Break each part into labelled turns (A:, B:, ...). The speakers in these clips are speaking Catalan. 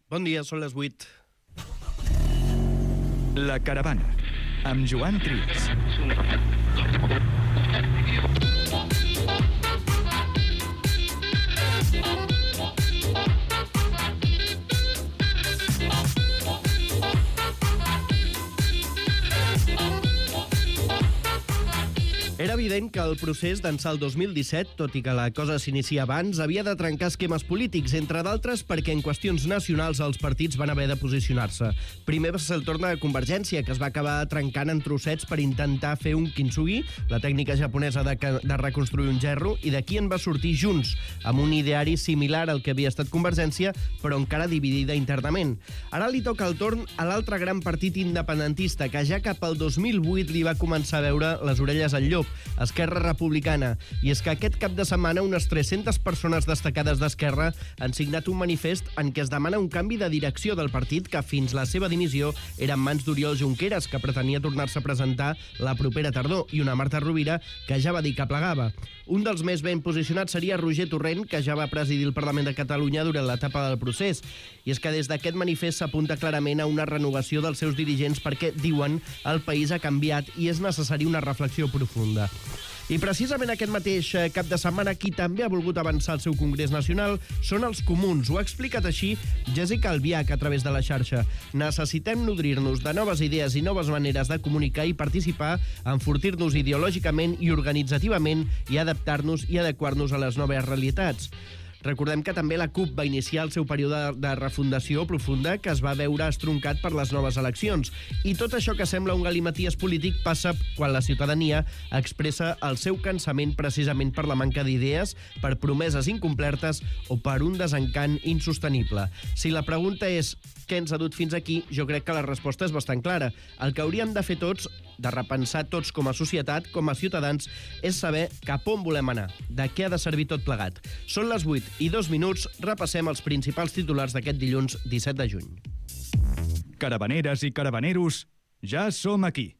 A: Bon dia, són les 8.
B: La Caravana, amb Joan Trias.
A: Era evident que el procés d'ençà el 2017, tot i que la cosa s'inicia abans, havia de trencar esquemes polítics, entre d'altres perquè en qüestions nacionals els partits van haver de posicionar-se. Primer va ser el torn de Convergència, que es va acabar trencant en trossets per intentar fer un kintsugi, la tècnica japonesa de reconstruir un gerro, i d'aquí en va sortir Junts, amb un ideari similar al que havia estat Convergència, però encara dividida internament. Ara li toca el torn a l'altre gran partit independentista, que ja cap al 2008 li va començar a veure les orelles al llop, Esquerra Republicana. I és que aquest cap de setmana unes 300 persones destacades d'Esquerra han signat un manifest en què es demana un canvi de direcció del partit que fins la seva dimissió era en mans d'Oriol Junqueras, que pretenia tornar-se a presentar la propera tardor, i una Marta Rovira que ja va dir que plegava. Un dels més ben posicionats seria Roger Torrent, que ja va presidir el Parlament de Catalunya durant l'etapa del procés. I és que des d'aquest manifest s'apunta clarament a una renovació dels seus dirigents perquè, diuen, el país ha canviat i és necessari una reflexió profunda. I precisament aquest mateix cap de setmana qui també ha volgut avançar el seu Congrés Nacional són els comuns. Ho ha explicat així Jessica Albiach a través de la xarxa. Necessitem nodrir-nos de noves idees i noves maneres de comunicar i participar, enfortir-nos ideològicament i organitzativament i adaptar-nos i adequar-nos a les noves realitats. Recordem que també la CUP va iniciar el seu període de refundació profunda que es va veure estroncat per les noves eleccions. I tot això que sembla un galimaties polític passa quan la ciutadania expressa el seu cansament precisament per la manca d'idees, per promeses incomplertes o per un desencant insostenible. Si la pregunta és què ens ha dut fins aquí, jo crec que la resposta és bastant clara. El que hauríem de fer tots, de repensar tots com a societat, com a ciutadans, és saber cap on volem anar, de què ha de servir tot plegat. Són les 8:02, repassem els principals titulars d'aquest dilluns 17 de juny.
B: Caravaneres i caravaneros, ja som aquí.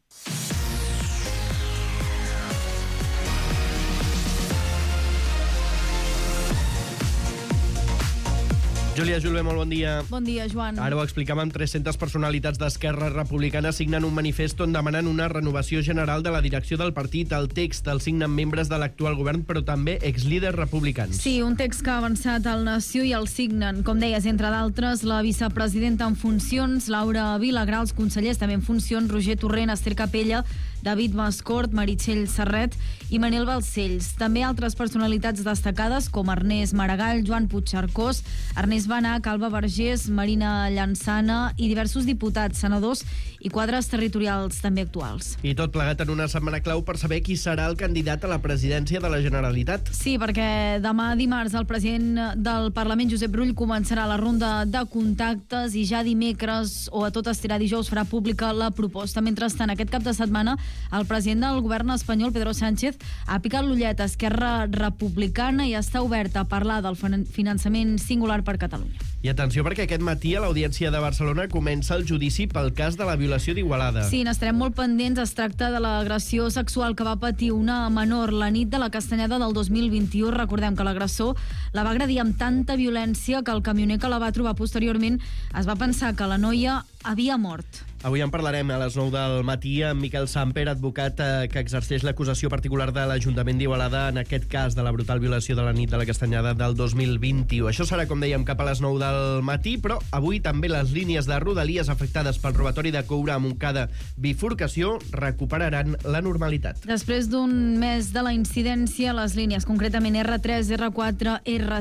A: Júlia Julve, molt bon dia.
C: Bon dia, Joan.
A: Ara ho explicàvem, 300 personalitats d'Esquerra Republicana signen un manifest on demanen una renovació general de la direcció del partit. El text el signen membres de l'actual govern, però també exlíders republicans.
C: Sí, un text que ha avançat al Nació i el signen, com deies, entre d'altres, la vicepresidenta en funcions, Laura Vilagrà, els consellers també en funcions, Roger Torrent, Esther Capella, David Mascort, Meritxell Serret i Manel Balcells. També altres personalitats destacades com Ernest Maragall, Joan Puigcercós, Ernest Benach, Alba Vergés, Marina Llançana i diversos diputats, senadors i quadres territorials també actuals.
A: I tot plegat en una setmana clau per saber qui serà el candidat a la presidència de la Generalitat.
C: Sí, perquè demà dimarts el president del Parlament, Josep Rull, començarà la ronda de contactes i ja dimecres o a tot estirar dijous farà pública la proposta. Mentrestant, aquest cap de setmana el president del govern espanyol, Pedro Sánchez, ha picat l'ullet a Esquerra Republicana i està obert a parlar del finançament singular per Catalunya.
A: I atenció, perquè aquest matí a l'Audiència de Barcelona comença el judici pel cas de la violació d'Igualada.
C: Sí, n'estarem molt pendents. Es tracta de l'agressió sexual que va patir una menor la nit de la Castanyada del 2021. Recordem que l'agressor la va agredir amb tanta violència que el camioner que la va trobar posteriorment es va pensar que la noia havia mort.
A: Avui en parlarem a les 9 del matí amb Miquel Samper, advocat que exerceix l'acusació particular de l'Ajuntament d'Igualada en aquest cas de la brutal violació de la nit de la Castanyada del 2021. Això serà, com dèiem, cap a les 9 del matí, però avui també les línies de Rodalies afectades pel robatori de coure a Montcada Bifurcació recuperaran la normalitat.
C: Després d'un mes de la incidència, les línies, concretament R3, R4,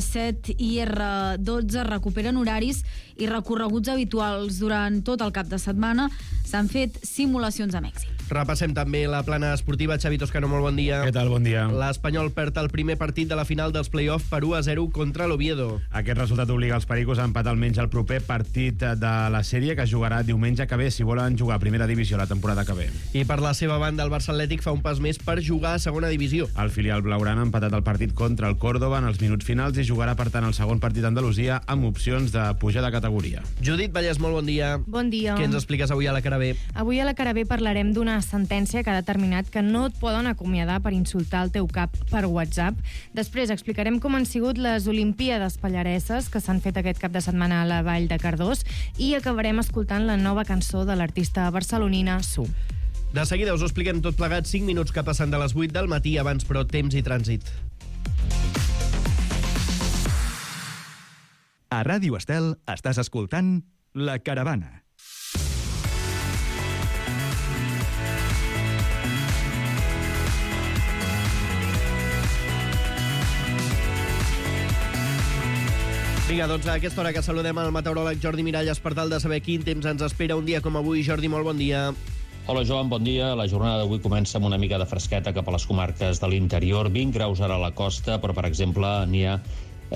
C: R7 i R12, recuperen horaris i recorreguts habituals. Durant tot el cap de setmana s'han fet simulacions amb èxit.
A: Repassem també la plana esportiva. Xavi Toscano, molt bon dia.
D: Què tal? Bon dia.
A: L'Espanyol perd el primer partit de la final dels play-off per 1-0 contra l'Oviedo.
D: Aquest resultat obliga els pericos a empatar almenys el proper partit de la sèrie, que jugarà diumenge que ve si volen jugar a primera divisió la temporada que ve.
A: I per la seva banda, el Barça Atlètic fa un pas més per jugar a segona divisió.
D: El filial blaugrana ha empatat el partit contra el Córdoba en els minuts finals i jugarà, per tant, el segon partit d'Andalusia amb opcions de pujar de categoria.
A: Judit Vallès, molt bon dia.
E: Bon dia.
A: Què ens expliques avui avui a la cara B?
E: Avui a la cara B parlarem d'una sentència que ha determinat que no et poden acomiadar per insultar el teu cap per WhatsApp. Després explicarem com han sigut les Olimpíades pallareses que s'han fet aquest cap de setmana a la Vall de Cardós i acabarem escoltant la nova cançó de l'artista barcelonina Su.
A: De seguida us ho expliquem tot plegat, 5 minuts que passen de les 8 del matí, abans però temps i trànsit.
B: A Ràdio Estel estàs escoltant La Caravana.
A: Vinga, doncs a aquesta hora que saludem al meteoròleg Jordi Miralles per tal de saber quin temps ens espera un dia com avui. Jordi, molt bon dia.
F: Hola, Joan, bon dia. La jornada d'avui comença amb una mica de fresqueta cap a les comarques de l'interior. 20 graus ara a la costa, però, per exemple, n'hi ha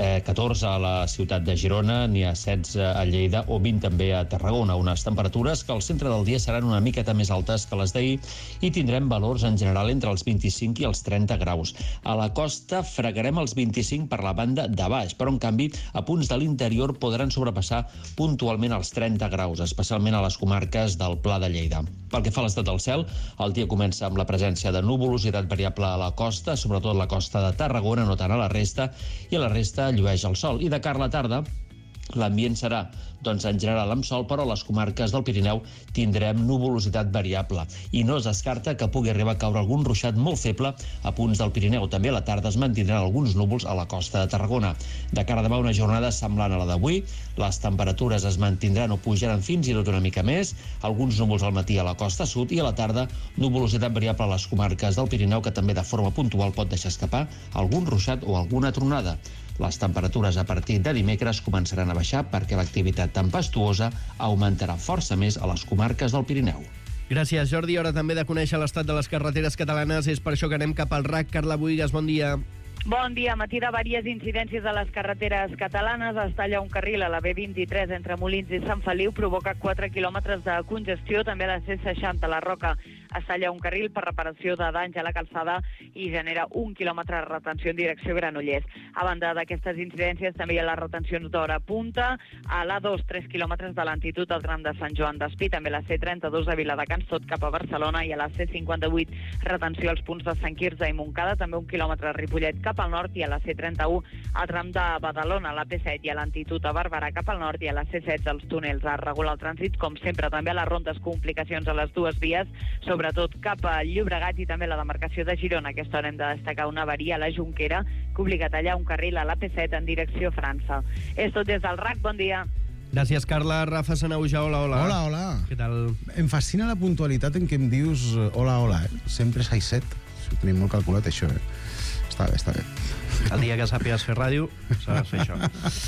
F: 14 a la ciutat de Girona, n'hi ha 16 a Lleida o 20 també a Tarragona. Unes temperatures que al centre del dia seran una miqueta més altes que les d'ahir i tindrem valors en general entre els 25 i els 30 graus. A la costa fregarem els 25 per la banda de baix, però en canvi a punts de l'interior podran sobrepassar puntualment els 30 graus, especialment a les comarques del Pla de Lleida. Pel que fa a l'estat del cel, el dia comença amb la presència de nuvolositat variable a la costa, sobretot la costa de Tarragona, no tant a la resta, i a la resta llueix el sol. I de cara a la tarda, l'ambient serà, doncs, en general amb sol, però a les comarques del Pirineu tindrem nuvolositat variable. I no es descarta que pugui arribar a caure algun ruixat molt feble a punts del Pirineu. També a la tarda es mantindran alguns núvols a la costa de Tarragona. De cara a demà, una jornada semblant a la d'avui. Les temperatures es mantindran o pujaran fins i tot una mica més. Alguns núvols al matí a la costa sud i a la tarda nuvolositat variable a les comarques del Pirineu, que també de forma puntual pot deixar escapar algun ruixat o alguna tronada. Les temperatures a partir de dimecres començaran a baixar perquè l'activitat tempestuosa augmentarà força més a les comarques del Pirineu.
A: Gràcies, Jordi. Hora també de conèixer l'estat de les carreteres catalanes. És per això que anem cap al RAC. Carla Buigas, bon dia.
G: Bon dia. Matí de diverses incidències a les carreteres catalanes. Es talla un carril a la B23 entre Molins i Sant Feliu, provoca 4 quilòmetres de congestió. També a la C60 a la Roca es talla un carril per reparació de danys a la calçada i genera 1 quilòmetre de retenció en direcció Granollers. A banda d'aquestes incidències també hi ha les retencions d'hora punta. A l'A2, 3 quilòmetres de lentitud al tram de Sant Joan d'Espí. També a la C32 de Viladecans, tot cap a Barcelona, i a la C58 retenció als punts de Sant Quirze i Montcada. També 1 quilòmetre a Ripollet cap al nord, i a la C31 al tram de Badalona, a la P7 i a lentitud a Barberà cap al nord, i a la C16 als túnels a regular el trànsit, com sempre. També a les rondes, complicacions a les dues vies, sobretot cap a Llobregat i també a la demarcació de Girona. Aquesta hora hem de destacar una avaria a la Jonquera que obliga a tallar un carril a la P7 en direcció França. És tot des del RAC, bon dia.
A: Gràcies, Carla. Rafa Sanauja, hola, hola.
H: Hola, hola.
A: Què tal?
H: Em fascina la puntualitat en què em dius hola, hola, Sempre és 6-7. Ho tenim molt calculat, això, Està bé, està bé.
A: El dia que sàpigues fer ràdio, sabràs fer això.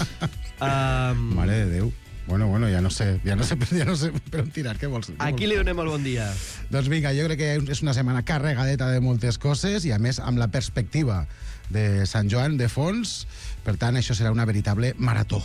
H: Mare de Déu. Bueno, ja no sé per on tirar, què vols?
A: Aquí li donem el bon dia.
H: Doncs vinga, jo crec que és una setmana carregadeta de moltes coses i, a més, amb la perspectiva de Sant Joan de fons. Per tant, això serà una veritable marató.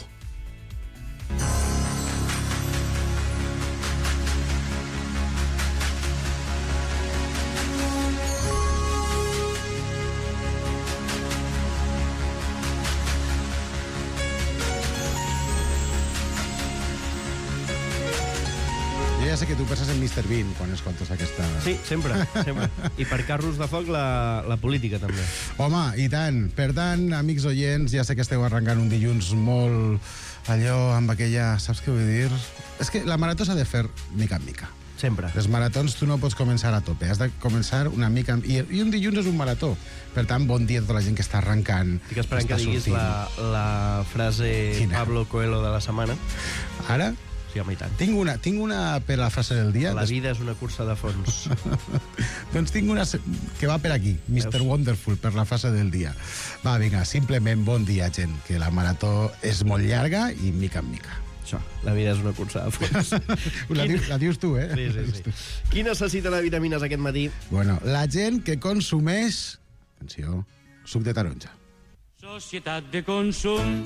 H: Ja sé que tu penses en Mr. Bean quan escoltes aquesta...
A: Sí, sempre. I per carros de foc, la política, també.
H: Home, i tant. Per tant, amics oients, ja sé que esteu arrencant un dilluns molt allò amb aquella... Saps què vull dir? És que la marató s'ha de fer mica en mica.
A: Sempre.
H: Les maratons tu no pots començar a tope, has de començar una mica... I un dilluns és un marató. Per tant, bon dia a tota la gent que està arrencant.
A: Estic esperant que diguis la frase
H: Quina?
A: Pablo Coelho de la setmana.
H: Ara?
A: Sí, home, i tant.
H: Tinc una per la frase del dia.
A: La vida és una cursa de fons.
H: Doncs tinc una que va per aquí, Mr. Wonderful, per la frase del dia. Va, vinga, simplement bon dia, gent, que la marató és molt llarga i mica en mica. Això.
A: La vida és una cursa de fons.
H: La dius tu,
A: Sí. Qui necessita de vitamines aquest matí?
H: Bueno, la gent que consumeix... Atenció, suc de taronja.
I: Societat de consum.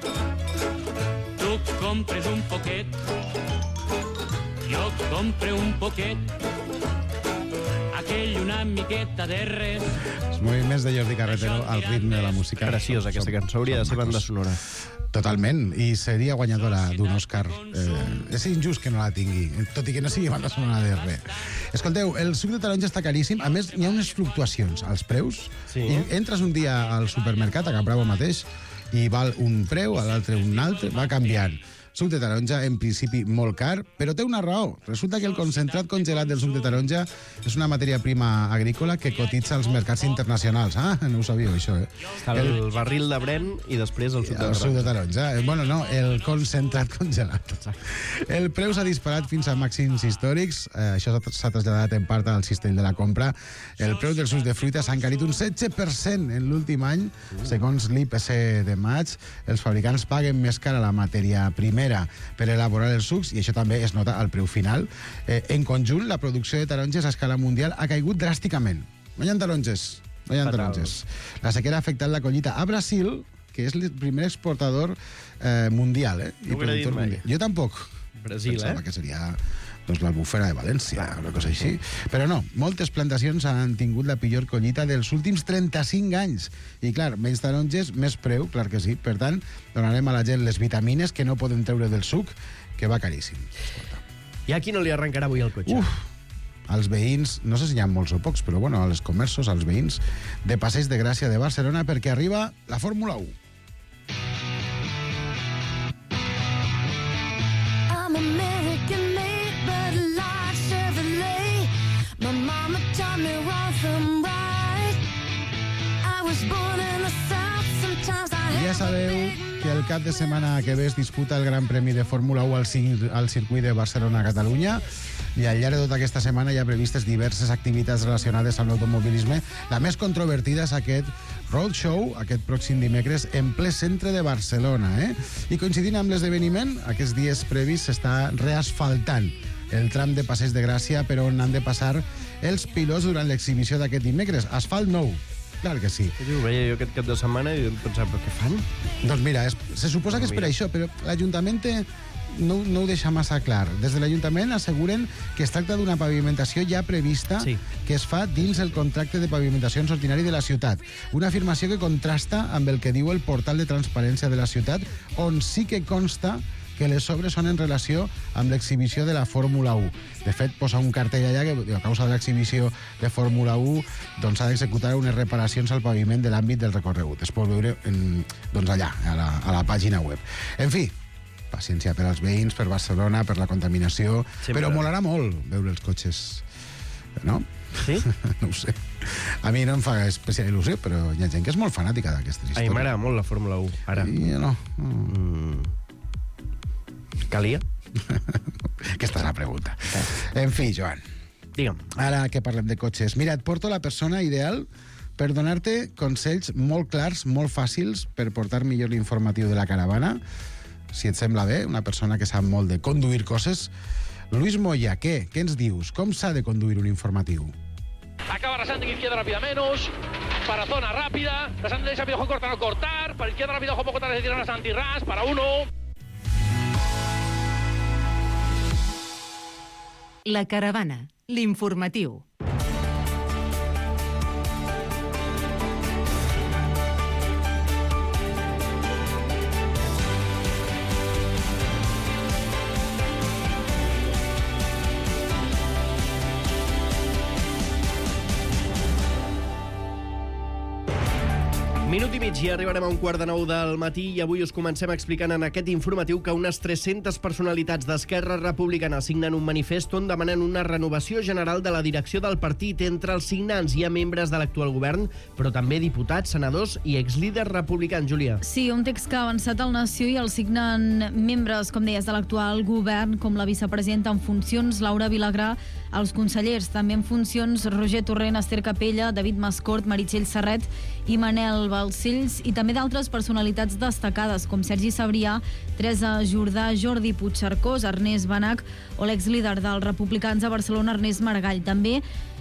I: Tu compres un poquet, jo compre un poquet. A aquell una miqueta de res.
H: Els moviments de Jordi Carretero al ritme de la música.
A: Preciosa, aquesta cançó. Hauria de ser banda sonora.
H: Totalment, i seria guanyadora d'un Òscar. És injust que no la tingui, tot i que no sigui banda sonora de res. Escolteu, el suc de taronja està caríssim. A més, hi ha unes fluctuacions als preus.
A: Sí.
H: I entres un dia al supermercat, a Can Bravo mateix, i val un preu, a l'altre un altre, va canviant. Suc de taronja, en principi, molt car, però té una raó. Resulta que el concentrat congelat del suc de taronja és una matèria prima agrícola que cotitza als mercats internacionals. Ah, no ho sabíeu, això, eh?
A: Està el barril de Brent i després el suc de taronja.
H: El suc de taronja. Bueno, no, el concentrat congelat. El preu s'ha disparat fins a màxims històrics. Això s'ha traslladat en part al cistell de la compra. El preu dels sucs de fruita s'ha encarit un 16% en l'últim any. Segons l'IPC de maig, els fabricants paguen més cara la matèria primera per elaborar els sucs, i això també es nota al preu final. En conjunt, la producció de taronges a escala mundial ha caigut dràsticament. No hi ha taronges. No hi ha taronges. La sequera ha afectat la collita a Brasil, que és el primer exportador mundial.
A: No ho hauria dit mai.
H: Jo tampoc.
A: Brasil,
H: pensava que seria doncs, l'Albufera de València, una cosa així. Però no, moltes plantacions han tingut la pitjor collita dels últims 35 anys. I, clar, menys taronges, més preu, clar que sí. Per tant, donarem a la gent les vitamines que no poden treure del suc, que va caríssim.
A: I a qui no li arrencarà avui el cotxe?
H: Als veïns, no sé si hi ha molts o pocs, però bueno, als comerços, als veïns de Passeig de Gràcia de Barcelona, perquè arriba la Fórmula 1. Ja sabeu que el cap de setmana que ve es disputa el Gran Premi de Fórmula 1 al circuit de Barcelona-Catalunya, i al llarg de tota aquesta setmana hi ha previstes diverses activitats relacionades amb l'automobilisme. La més controvertida és aquest roadshow, aquest pròxim dimecres, en ple centre de Barcelona. I coincidint amb l'esdeveniment, aquests dies previs s'està reasfaltant el tram de Passeig de Gràcia per on han de passar els pilots durant l'exhibició d'aquest dimecres. Asfalt nou. Clar que sí.
A: Ho veia jo aquest cap de setmana i pensava, però què fan?
H: Doncs mira, se suposa que és per això, però l'Ajuntament no ho deixa massa clar. Des de l'Ajuntament asseguren que es tracta d'una pavimentació ja prevista que es fa dins el contracte de pavimentacions ordinari de la ciutat. Una afirmació que contrasta amb el que diu el portal de transparència de la ciutat, on sí que consta que les obres són en relació amb l'exhibició de la Fórmula 1. De fet, posa un cartell allà que, a causa de l'exhibició de Fórmula 1, doncs, s'ha d'executar unes reparacions al paviment de l'àmbit del recorregut. Es pot veure doncs, allà, a la pàgina web. En fi, paciència per als veïns, per Barcelona, per la contaminació, però molarà molt veure els cotxes, no?
A: Sí?
H: No ho sé. A mi no em fa especial il·lusió, però hi ha gent que és molt fanàtica d'aquestes històries.
A: A mi m'agrada molt la Fórmula 1, ara.
H: I no.
A: Calia?
H: Aquesta és la pregunta. En fi, Joan.
A: Digue'm.
H: Ara que parlem de cotxes. Mira, et porto la persona ideal per donar-te consells molt clars, molt fàcils, per portar millor l'informatiu de la caravana. Si et sembla bé, una persona que sap molt de conduir coses. Luis Moya, què? Què ens dius? Com s'ha de conduir un informatiu?
J: Acaba arrasando en izquierda rápida menos. Para zona rápida. Rasante derecha, pido corta, no cortar. Para izquierda rápida, ojo poco tarde, tirar las antirras. Para uno.
K: La caravana, l'informatiu.
A: Minut i mig i arribarem a 8:45 del matí i avui us comencem explicant en aquest informatiu que unes 300 personalitats d'Esquerra Republicana signen un manifest on demanen una renovació general de la direcció del partit. Entre els signants hi ha membres de l'actual govern, però també diputats, senadors i exlíders republicans, Júlia.
C: Sí, un text que ha avançat al Nació i el signen membres, com deies, de l'actual govern, com la vicepresidenta en funcions, Laura Vilagrà, els consellers també en funcions, Roger Torrent, Esther Capella, David Mascort, Meritxell Serret i Manel Balcells, i també d'altres personalitats destacades, com Sergi Sabrià, Teresa Jordà, Jordi Puigcercós, Ernest Benach o l'exlíder dels republicans a Barcelona, Ernest Maragall. També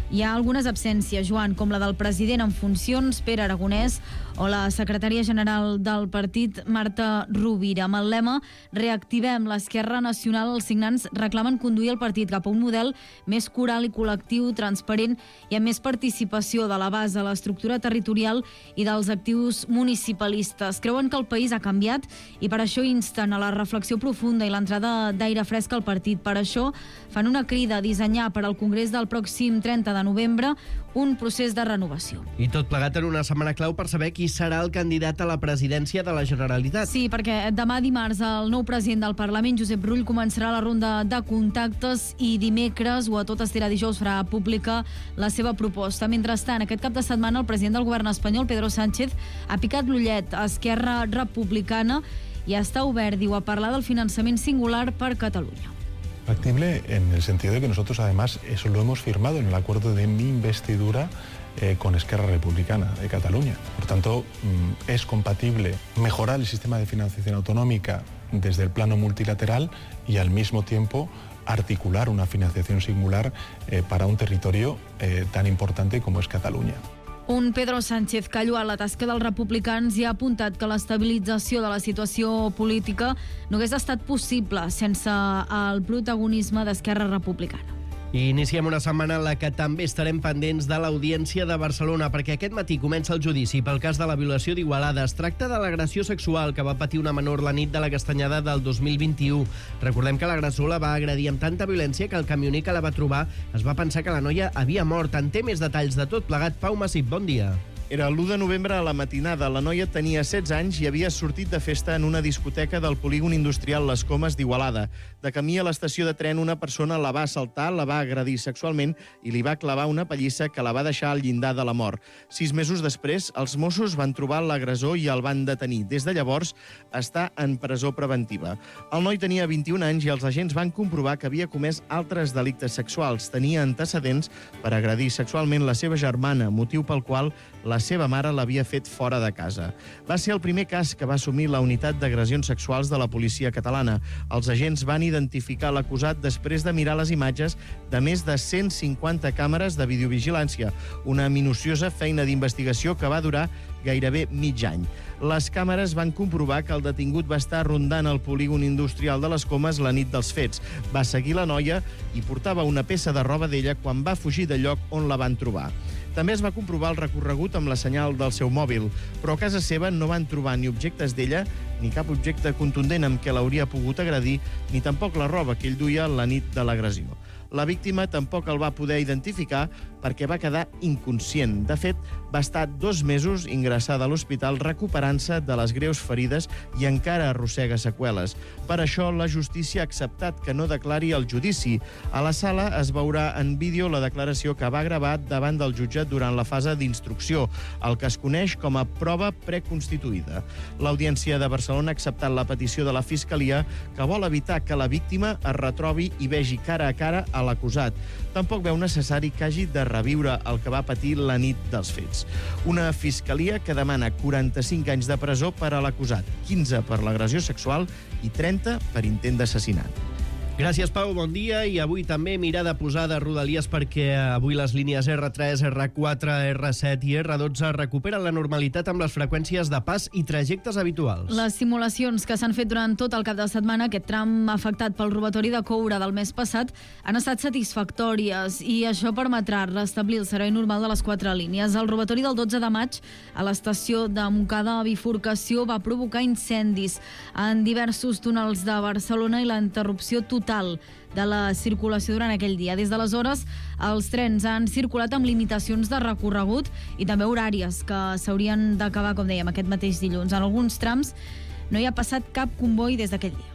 C: Hi ha algunes absències, Joan, com la del president en funcions, Pere Aragonès, o la secretària general del partit, Marta Rovira. Amb el lema Reactivem l'Esquerra Nacional, els signants reclamen conduir el partit cap a un model més coral i col·lectiu, transparent i amb més participació de la base, l'estructura territorial i dels actius municipalistes. Creuen que el país ha canviat i per això insten a la reflexió profunda i l'entrada d'aire fresc al partit. Per això fan una crida a dissenyar per al Congrés del pròxim 30 de novembre un procés de renovació.
A: I tot plegat en una setmana clau per saber qui serà el candidat a la presidència de la Generalitat.
C: Sí, perquè demà dimarts el nou president del Parlament, Josep Rull, començarà la ronda de contactes i dimecres, o a tot estirar dijous, farà pública la seva proposta. Mentrestant, aquest cap de setmana el president del govern espanyol, Pedro Sánchez, ha picat l'ullet a Esquerra Republicana i està obert, diu, a parlar del finançament singular per Catalunya.
L: Factible en el sentido de que nosotros además eso lo hemos firmado en el acuerdo de mi investidura con Esquerra Republicana de Cataluña. Por tanto, es compatible mejorar el sistema de financiación autonómica desde el plano multilateral y al mismo tiempo articular una financiación singular para un territorio tan importante como es Cataluña.
C: Un Pedro Sánchez que ha lloat la tasca dels republicans i ha apuntat que l'estabilització de la situació política no hagués estat possible sense el protagonisme d'Esquerra Republicana.
A: I iniciem una setmana en la que també estarem pendents de l'Audiència de Barcelona, perquè aquest matí comença el judici pel cas de la violació d'Igualada. Es tracta de l'agressió sexual que va patir una menor la nit de la Castanyada del 2021. Recordem que l'agressor la va agredir amb tanta violència que el camioner que la va trobar es va pensar que la noia havia mort. En té més detalls de tot plegat. Pau Massip, bon dia.
M: Era l'1 de novembre a la matinada. La noia tenia 16 anys i havia sortit de festa en una discoteca del polígon industrial Les Comes d'Igualada. De camí a l'estació de tren, una persona la va assaltar, la va agredir sexualment i li va clavar una pallissa que la va deixar al llindar de la mort. 6 mesos després, els Mossos van trobar l'agressor i el van detenir. Des de llavors, està en presó preventiva. El noi tenia 21 anys i els agents van comprovar que havia comès altres delictes sexuals. Tenia antecedents per agredir sexualment la seva germana, motiu pel qual la seva mare l'havia fet fora de casa. Va ser el primer cas que va assumir la unitat d'agressions sexuals de la policia catalana. Els agents van identificar l'acusat després de mirar les imatges de més de 150 càmeres de videovigilància, una minuciosa feina d'investigació que va durar gairebé mig any. Les càmeres van comprovar que el detingut va estar rondant el polígon industrial de Les Comes la nit dels fets. Va seguir la noia i portava una peça de roba d'ella quan va fugir del lloc on la van trobar. També es va comprovar el recorregut amb la senyal del seu mòbil, però a casa seva no van trobar ni objectes d'ella, ni cap objecte contundent amb què l'hauria pogut agredir, ni tampoc la roba que ell duia la nit de l'agressió. La víctima tampoc el va poder identificar perquè va quedar inconscient. De fet, va estar 2 mesos ingressada a l'hospital recuperant-se de les greus ferides i encara arrossega seqüeles. Per això, la justícia ha acceptat que no declari el judici. A la sala es veurà en vídeo la declaració que va gravar davant del jutjat durant la fase d'instrucció, el que es coneix com a prova preconstituïda. L'Audiència de Barcelona ha acceptat la petició de la Fiscalia, que vol evitar que la víctima es retrobi i vegi cara a cara a l'acusat. Tampoc veu necessari que hagi de reviure el que va patir la nit dels fets. Una fiscalia que demana 45 anys de presó per a l'acusat, 15 per l'agressió sexual i 30 per intent d'assassinat.
A: Gràcies, Pau, bon dia. I avui també mirada posada a Rodalies perquè avui les línies R3, R4, R7 i R12 recuperen la normalitat amb les freqüències de pas i trajectes habituals.
C: Les simulacions que s'han fet durant tot el cap de setmana, aquest tram afectat pel robatori de coure del mes passat, han estat satisfactòries i això permetrà restablir el servei normal de les 4 línies. El robatori del 12 de maig a l'estació de Montcada Bifurcació va provocar incendis en diversos túnels de Barcelona i la interrupció total de la circulació durant aquell dia. Des d'aleshores, els trens han circulat amb limitacions de recorregut i també horàries que s'haurien d'acabar, com dèiem, aquest mateix dilluns. En alguns trams no hi ha passat cap comboi des d'aquell dia.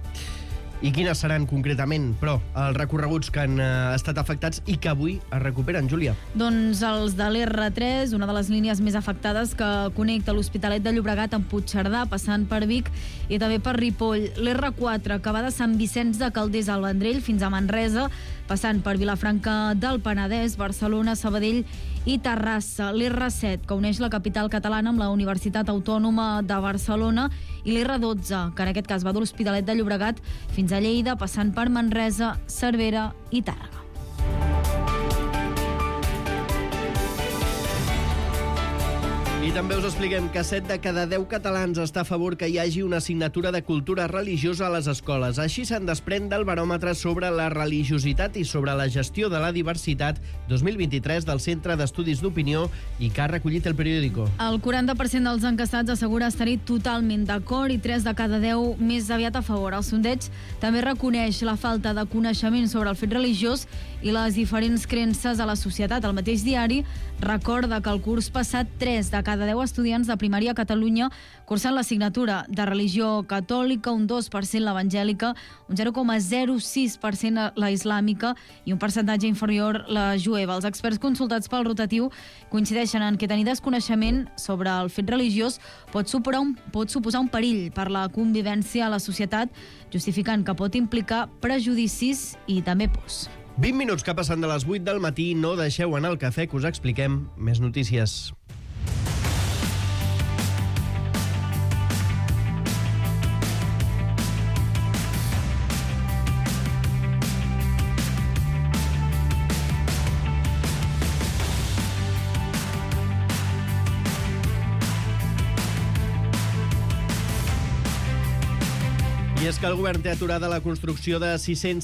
A: I quines seran concretament, però, els recorreguts que han estat afectats i que avui es recuperen, Júlia?
C: Doncs els de l'R3, una de les línies més afectades que connecta l'Hospitalet de Llobregat amb Puigcerdà, passant per Vic i també per Ripoll. L'R4, que va de Sant Vicenç de Calders al Vendrell fins a Manresa, passant per Vilafranca del Penedès, Barcelona, Sabadell i Terrassa. L'R7, que uneix la capital catalana amb la Universitat Autònoma de Barcelona, i l'R12, que en aquest cas va de l'Hospitalet de Llobregat fins a Lleida, passant per Manresa, Cervera i Tàrrega.
A: I també us expliquem que 7 de cada 10 catalans està a favor que hi hagi una assignatura de cultura religiosa a les escoles. Així se'n desprèn del baròmetre sobre la religiositat i sobre la gestió de la diversitat 2023 del Centre d'Estudis d'Opinió i que ha recollit el periòdico.
C: El 40% dels enquestats assegura estar-hi totalment d'acord i 3 de cada 10 més aviat a favor. El sondeig també reconeix la falta de coneixement sobre el fet religiós i les diferents creences a la societat. El mateix diari recorda que el curs passat 3 de cada 10 estudiants de primària a Catalunya cursen l'assignatura de religió catòlica, un 2% l'evangèlica, un 0,06% la islàmica i un percentatge inferior la jueva. Els experts consultats pel rotatiu coincideixen en que tenir desconeixement sobre el fet religiós pot suposar un perill per la convivència a la societat, justificant que pot implicar prejudicis i també pors.
A: 20 minuts que passen de les 8 del matí, no deixeu anar el cafè que us expliquem més notícies. I és que el govern té aturada la construcció de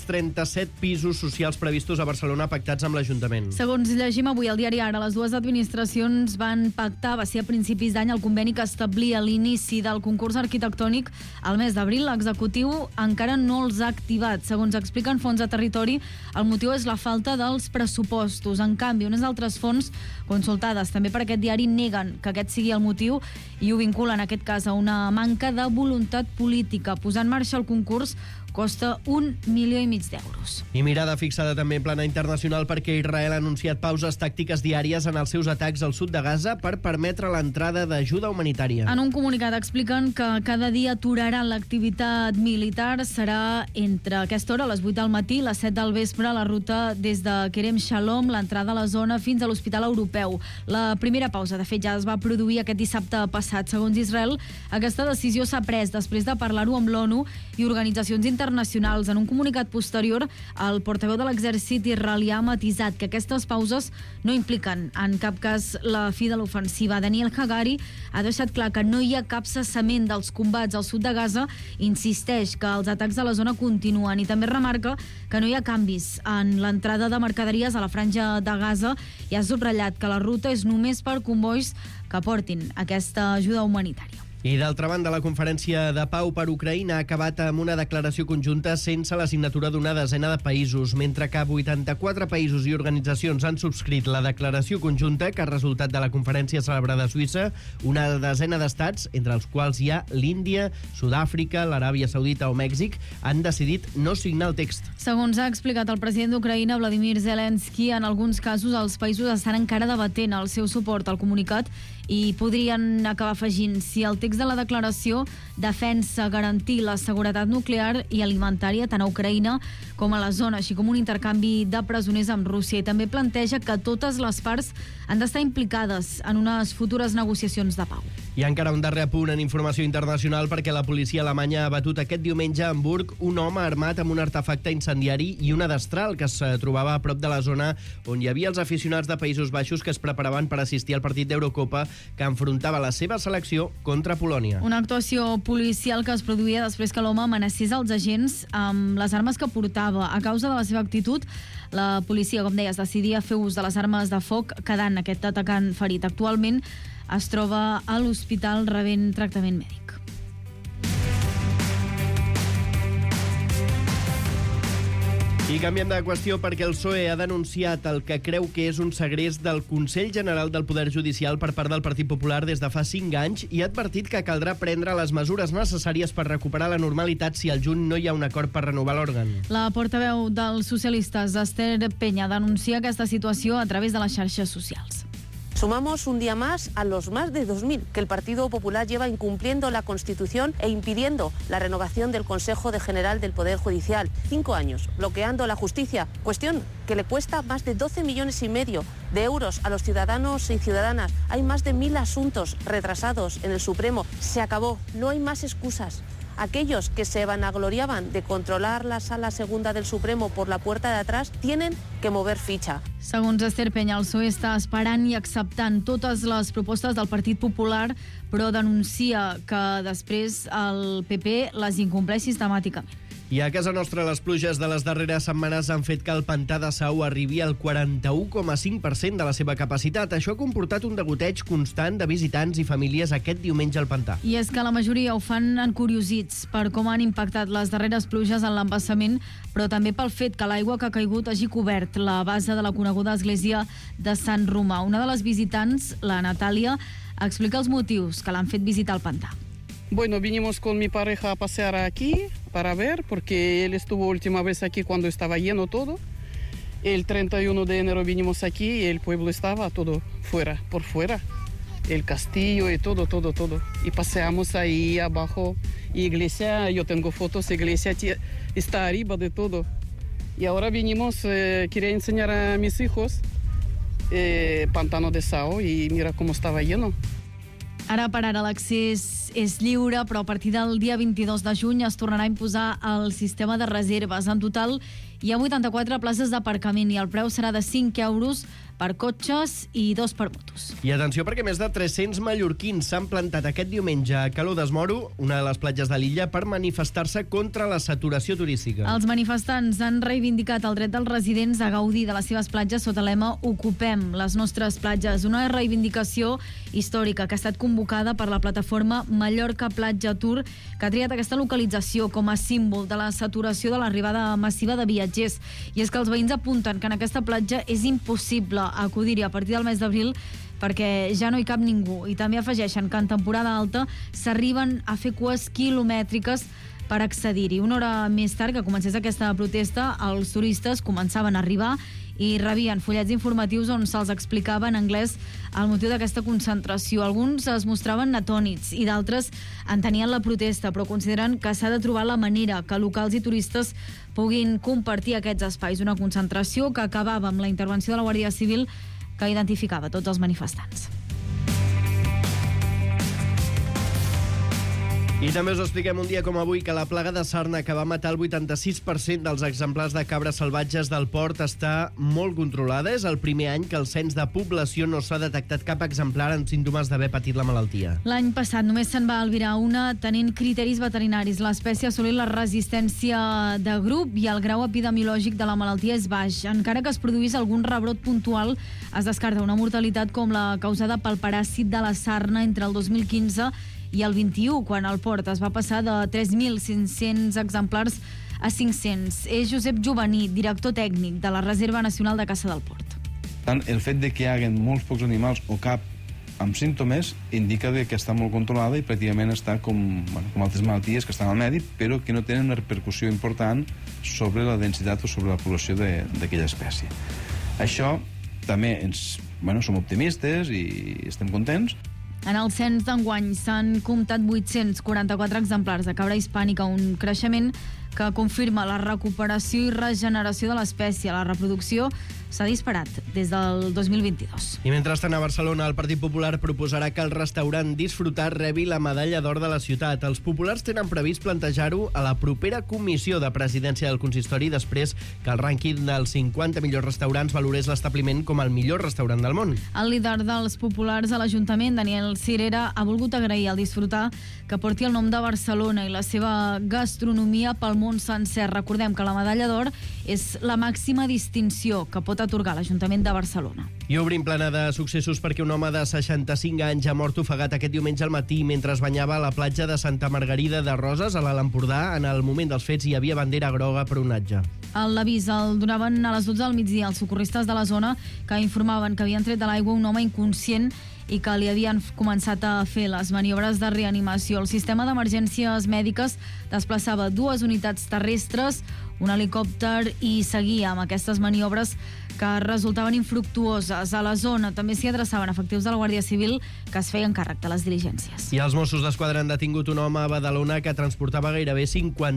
A: 637 pisos socials previstos a Barcelona pactats amb l'Ajuntament.
C: Segons llegim avui al diari Ara, les dues administracions van pactar, va ser a principis d'any, el conveni que establia l'inici del concurs arquitectònic al mes d'abril. L'executiu encara no els ha activat. Segons expliquen fonts de territori, el motiu és la falta dels pressupostos. En canvi, unes altres fonts consultades també per aquest diari neguen que aquest sigui el motiu i ho vinculen, en aquest cas, a una manca de voluntat política. Posar en marxa el concurs costa 1,5 milions d'euros.
A: I mirada fixada també en plana internacional perquè Israel ha anunciat pauses tàctiques diàries en els seus atacs al sud de Gaza per permetre l'entrada d'ajuda humanitària.
C: En un comunicat expliquen que cada dia aturaran l'activitat militar. Serà entre aquesta hora, a les 8 del matí, les 7 del vespre, la ruta des de Kerem Shalom, l'entrada a la zona, fins a l'Hospital Europeu. La primera pausa, de fet, ja es va produir aquest dissabte passat. Segons Israel, aquesta decisió s'ha pres després de parlar-ho amb l'ONU i organitzacions internacionals. En un comunicat posterior, el portaveu de l'exèrcit israelià ha matisat que aquestes pauses no impliquen en cap cas la fi de l'ofensiva. Daniel Hagari ha deixat clar que no hi ha cap cessament dels combats al sud de Gaza, insisteix que els atacs a la zona continuen i també remarca que no hi ha canvis en l'entrada de mercaderies a la franja de Gaza i ha subratllat que la ruta és només per convois que portin aquesta ajuda humanitària.
A: I d'altra banda, la conferència de pau per Ucraïna ha acabat amb una declaració conjunta sense la signatura d'una desena de països, mentre que 84 països i organitzacions han subscrit la declaració conjunta que ha resultat de la conferència celebrada a Suïssa. Una desena d'estats, entre els quals hi ha l'Índia, Sud-àfrica, l'Aràbia Saudita o Mèxic, han decidit no signar el text.
C: Segons ha explicat el president d'Ucraïna, Vladimir Zelensky, en alguns casos els països estan encara debatent el seu suport al comunicat i podrien acabar afegint si el text de la declaració defensa garantir la seguretat nuclear i alimentària tant a Ucraïna com a la zona, així com un intercanvi de presoners amb Rússia. I també planteja que totes les parts han d'estar implicades en unes futures negociacions de pau.
A: I encara un darrer apunt en informació internacional perquè la policia alemanya ha abatut aquest diumenge a Hamburg un home armat amb un artefacte incendiari i una destral que es trobava a prop de la zona on hi havia els aficionats de Països Baixos que es preparaven per assistir al partit d'Eurocopa que enfrontava la seva selecció contra Polònia.
C: Una actuació policial que es produïa després que l'home amenacés els agents amb les armes que portava. A causa de la seva actitud, la policia, com deies, decidia fer ús de les armes de foc, quedant aquest atacant ferit. Actualment es troba a l'hospital rebent tractament mèdic.
A: I canviem de qüestió perquè el PSOE ha denunciat el que creu que és un segrest del Consell General del Poder Judicial per part del Partit Popular des de fa 5 anys i ha advertit que caldrà prendre les mesures necessàries per recuperar la normalitat si al juny no hi ha un acord per renovar l'òrgan.
C: La portaveu dels socialistes, Esther Peña, denuncia aquesta situació a través de les xarxes socials.
N: Sumamos un día más a los más de 2.000 que el Partido Popular lleva incumpliendo la Constitución e impidiendo la renovación del Consejo General del Poder Judicial. 5 años bloqueando la justicia, cuestión que le cuesta más de 12,5 millones de euros a los ciudadanos y ciudadanas. Hay más de 1.000 asuntos retrasados en el Supremo. Se acabó, no hay más excusas. Aquellos que se vanagloriaban de controlar la Sala Segunda del Supremo por la puerta de atrás tienen que mover ficha.
C: Segons Esther Peña, el PSOE està esperant i acceptant totes les propostes del Partit Popular, però denuncia que després el PP les incompleix sistemàticament.
A: I a casa nostra les pluges de les darreres setmanes han fet que el pantà de Sau arribi al 41,5% de la seva capacitat. Això ha comportat un degoteig constant de visitants i famílies aquest diumenge al pantà.
C: I és que la majoria ho fan encuriosits per com han impactat les darreres pluges en l'embassament, però també pel fet que l'aigua que ha caigut hagi cobert la base de la coneguda església de Sant Romà. Una de les visitants, la Natàlia, explica els motius que l'han fet visitar el pantà.
O: Bueno, vinimos con mi pareja a pasear aquí para ver, porque él estuvo última vez aquí cuando estaba lleno todo. El 31 de enero vinimos aquí y el pueblo estaba todo fuera, por fuera. El castillo y todo. Y paseamos ahí abajo. Iglesia, yo tengo fotos, iglesia está arriba de todo. Y ahora vinimos, quería enseñar a mis hijos Pantano de Sau y mira cómo estaba lleno.
C: Ara per ara l'accés és lliure, però a partir del dia 22 de juny es tornarà a imposar el sistema de reserves. En total hi ha 84 places d'aparcament i el preu serà de 5 euros per cotxes i 2 per motos.
A: I atenció perquè més de 300 mallorquins s'han plantat aquest diumenge a Caló d'Esmoro, una de les platges de l'illa, per manifestar-se contra la saturació turística.
C: Els manifestants han reivindicat el dret dels residents a gaudir de les seves platges sota el lema Ocupem les nostres platges, una reivindicació històrica que ha estat convocada per la plataforma Mallorca Platja Tour, que ha triat aquesta localització com a símbol de la saturació de l'arribada massiva de viatgers. I és que els veïns apunten que en aquesta platja és impossible acudir-hi a partir del mes d'abril perquè ja no hi cap ningú. I també afegeixen que en temporada alta s'arriben a fer cues quilomètriques per accedir-hi. Una hora més tard que comencés aquesta protesta, els turistes començaven a arribar i rebien fullets informatius on se'ls explicava en anglès el motiu d'aquesta concentració. Alguns es mostraven atònits i d'altres entenien la protesta, però consideren que s'ha de trobar la manera que locals i turistes puguin compartir aquests espais. Una concentració que acabava amb la intervenció de la Guàrdia Civil que identificava tots els manifestants.
A: I també us expliquem un dia com avui que la plaga de sarna que va matar el 86% dels exemplars de cabres salvatges del port està molt controlada. És el primer any que al cens de població no s'ha detectat cap exemplar amb símptomes d'haver patit la malaltia.
C: L'any passat només se'n va albirar una tenint criteris veterinaris. L'espècie ha assolit la resistència de grup i el grau epidemiològic de la malaltia és baix. Encara que es produís algun rebrot puntual, es descarta una mortalitat com la causada pel paràsit de la sarna entre el 2015 i el 21, quan el port es va passar de 3.500 exemplars a 500. És Josep Jovení, director tècnic de la Reserva Nacional de Caça del Port.
P: Tant el fet de que hi haguen molts pocs animals o cap amb símptomes indica que està molt controlada i pràcticament està com altres malalties que estan al medi, però que no tenen una repercussió important sobre la densitat o sobre la població d'aquella espècie. Això també som optimistes i estem contents.
C: En el cens d'enguany s'han comptat 844 exemplars de cabra hispànica, un creixement que confirma la recuperació i regeneració de l'espècie. La reproducció s'ha disparat des del 2022.
A: I mentrestant a Barcelona el Partit Popular proposarà que el restaurant Disfrutar rebi la medalla d'or de la ciutat. Els populars tenen previst plantejar-ho a la propera comissió de presidència del consistori després que el rànquing dels 50 millors restaurants valorés l'establiment com el millor restaurant del món.
C: El líder dels populars a l'Ajuntament, Daniel Cirera, ha volgut agrair al Disfrutar que porti el nom de Barcelona i la seva gastronomia pel món sencer. Recordem que la medalla d'or és la màxima distinció que pot atorgar l'Ajuntament de Barcelona.
A: I obrim plana de successos perquè un home de 65 anys ha mort ofegat aquest diumenge al matí mentre es banyava a la platja de Santa Margarida de Roses, a l'Alt Empordà. En el moment dels fets hi havia bandera groga per onatge.
C: L'avís el donaven a les 12 del migdia els socorristes de la zona, que informaven que havien tret de l'aigua un home inconscient i que li havien començat a fer les maniobres de reanimació. El sistema d'emergències mèdiques desplaçava 2 unitats terrestres, un helicòpter i seguia amb aquestes maniobres que resultaven infructuoses. A la zona també s'hi adreçaven efectius de la Guàrdia Civil que es feien càrrec de les diligències.
A: I els Mossos d'Esquadra han detingut un home a Badalona que transportava gairebé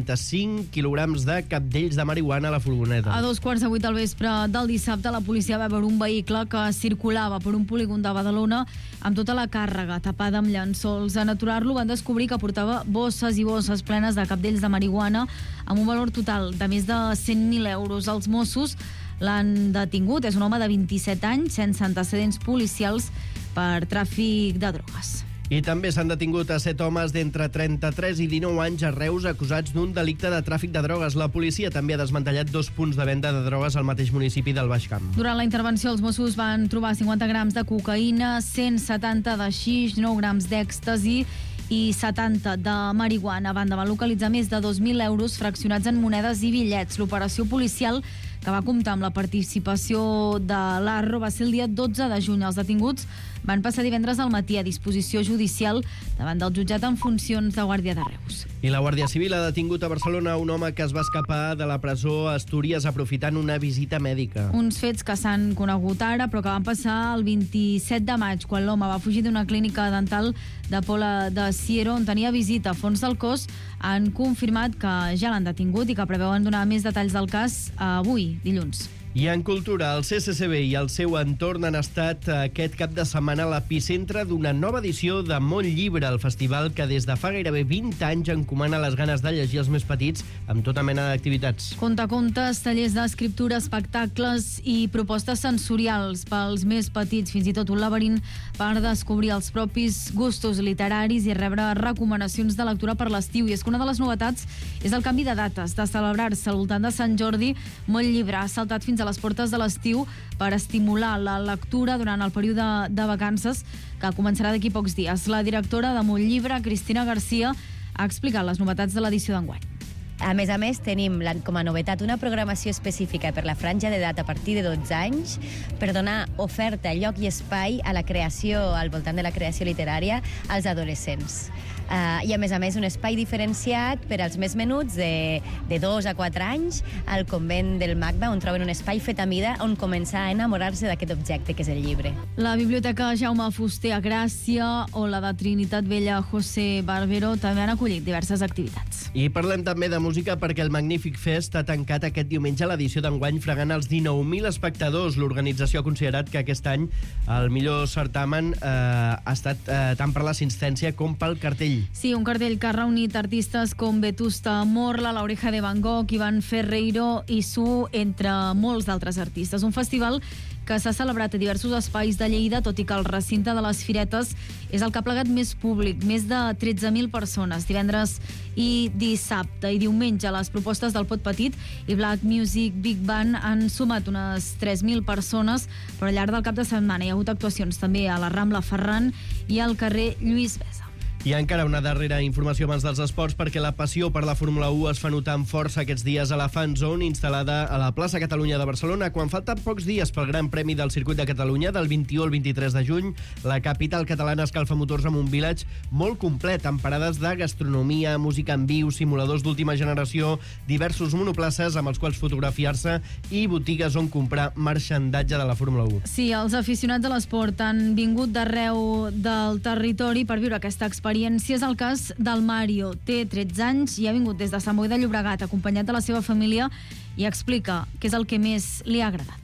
A: 55 quilograms de capdells de marihuana a la furgoneta.
C: A 7:15 del vespre del dissabte, la policia va veure un vehicle que circulava per un polígon de Badalona amb tota la càrrega tapada amb llençols. En aturar-lo van descobrir que portava bosses i bosses plenes de capdells de marihuana amb un valor total de més de 100.000 euros. Els Mossos l'han detingut. És un home de 27 anys, sense antecedents policials per tràfic de drogues.
A: I també s'han detingut a 7 homes d'entre 33 i 19 anys a Reus acusats d'un delicte de tràfic de drogues. La policia també ha desmantellat 2 punts de venda de drogues al mateix municipi del Baix Camp.
C: Durant la intervenció, els Mossos van trobar 50 grams de cocaïna, 170 de xix, 9 grams d'èxtasi i 70 de marihuana. A banda, van localitzar més de 2.000 euros fraccionats en monedes i bitllets. L'operació policial, que va comptar amb la participació de l'Arro, va ser el dia 12 de juny. Els detinguts van passar divendres al matí a disposició judicial davant del jutjat en funcions de Guàrdia de Reus.
A: I la Guàrdia Civil ha detingut a Barcelona un home que es va escapar de la presó a Astúries aprofitant una visita mèdica.
C: Uns fets que s'han conegut ara, però que van passar el 27 de maig, quan l'home va fugir d'una clínica dental de Pola de Siero, on tenia visita. Fons del cos han confirmat que ja l'han detingut i que preveuen donar més detalls del cas avui, dilluns.
A: I en cultura, el CCCB i el seu entorn han estat aquest cap de setmana a l'epicentre d'una nova edició de Món Llibre, el festival que des de fa gairebé 20 anys encomana les ganes de llegir els més petits amb tota mena d'activitats.
C: Contacontes, tallers d'escriptura, espectacles i propostes sensorials pels més petits, fins i tot un laberint per descobrir els propis gustos literaris i rebre recomanacions de lectura per l'estiu. I és que una de les novetats és el canvi de dates. De celebrar-se al voltant de Sant Jordi, Món Llibre ha saltat fins a les portes de l'estiu per estimular la lectura durant el període de vacances que començarà d'aquí pocs dies. La directora de Món Llibre, Cristina Garcia, ha explicat les novetats de l'edició d'enguany.
Q: A més, tenim com a novetat una programació específica per la franja d'edat a partir de 12 anys per donar oferta, lloc i espai a la creació, al voltant de la creació literària, als adolescents. I a més, un espai diferenciat per als més menuts de 2 a 4 anys al convent del Magda, on troben un espai fet a mida on començar a enamorar-se d'aquest objecte que és el llibre.
C: La Biblioteca Jaume Fuster a Gràcia o la de Trinitat Vella José Barbero també han acollit diverses activitats.
A: I parlem també de música perquè el Magnífic Fest ha tancat aquest diumenge l'edició d'enguany fregant els 19.000 espectadors. L'organització ha considerat que aquest any el millor certamen ha estat tant per l'assistència com pel cartell.
C: Sí, un cartell que ha reunit artistes com Vetusta Morla, La Oreja de Van Gogh, Iván Ferreiro i Su, entre molts d'altres artistes. Un festival que s'ha celebrat a diversos espais de Lleida, tot i que el recinte de les Firetes és el que ha plegat més públic, més de 13.000 persones. Divendres i dissabte i diumenge les propostes del Pot Petit i Black Music Big Band han sumat unes 3.000 persones, però al llarg del cap de setmana hi ha hagut actuacions també a la Rambla Ferran i al carrer Lluís Besa.
A: I encara una darrera informació abans dels esports, perquè la passió per la Fórmula 1 es fa notar amb força aquests dies a la Fan Zone, instal·lada a la plaça Catalunya de Barcelona. Quan falten pocs dies pel Gran Premi del Circuit de Catalunya, del 21 al 23 de juny, la capital catalana escalfa motors amb un village molt complet, amb parades de gastronomia, música en viu, simuladors d'última generació, diversos monoplaces amb els quals fotografiar-se i botigues on comprar marxandatge de la Fórmula 1.
C: Sí, els aficionats a l'esport han vingut d'arreu del territori per viure aquesta experiència. És el cas del Mario. Té 13 anys i ha vingut des de Sant Boi de Llobregat, acompanyat de la seva família, i explica què és el que més li ha agradat.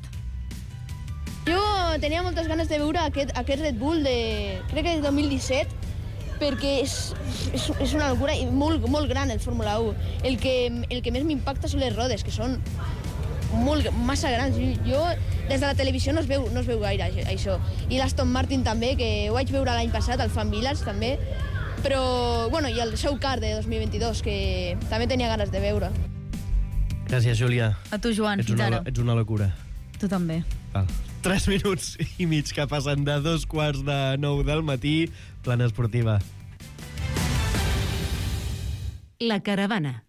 R: Jo tenia moltes ganes de veure aquest Red Bull de, crec que és 2017, perquè és una locura i molt gran el Fórmula 1. El que més m'impacta són les rodes, que són massa grans. Jo, des de la televisió no es veu gaire això. I l'Aston Martin també, que ho vaig veure l'any passat, el Fan Village també, però, bueno, i el seu car de 2022, que també tenia ganes de veure.
A: Gràcies, Júlia.
C: A tu, Joan, fins ara.
A: Ets una locura.
C: Tu també.
A: Val. 3 minuts i mig que passen de 8:45 del matí. Plana esportiva.
K: La caravana.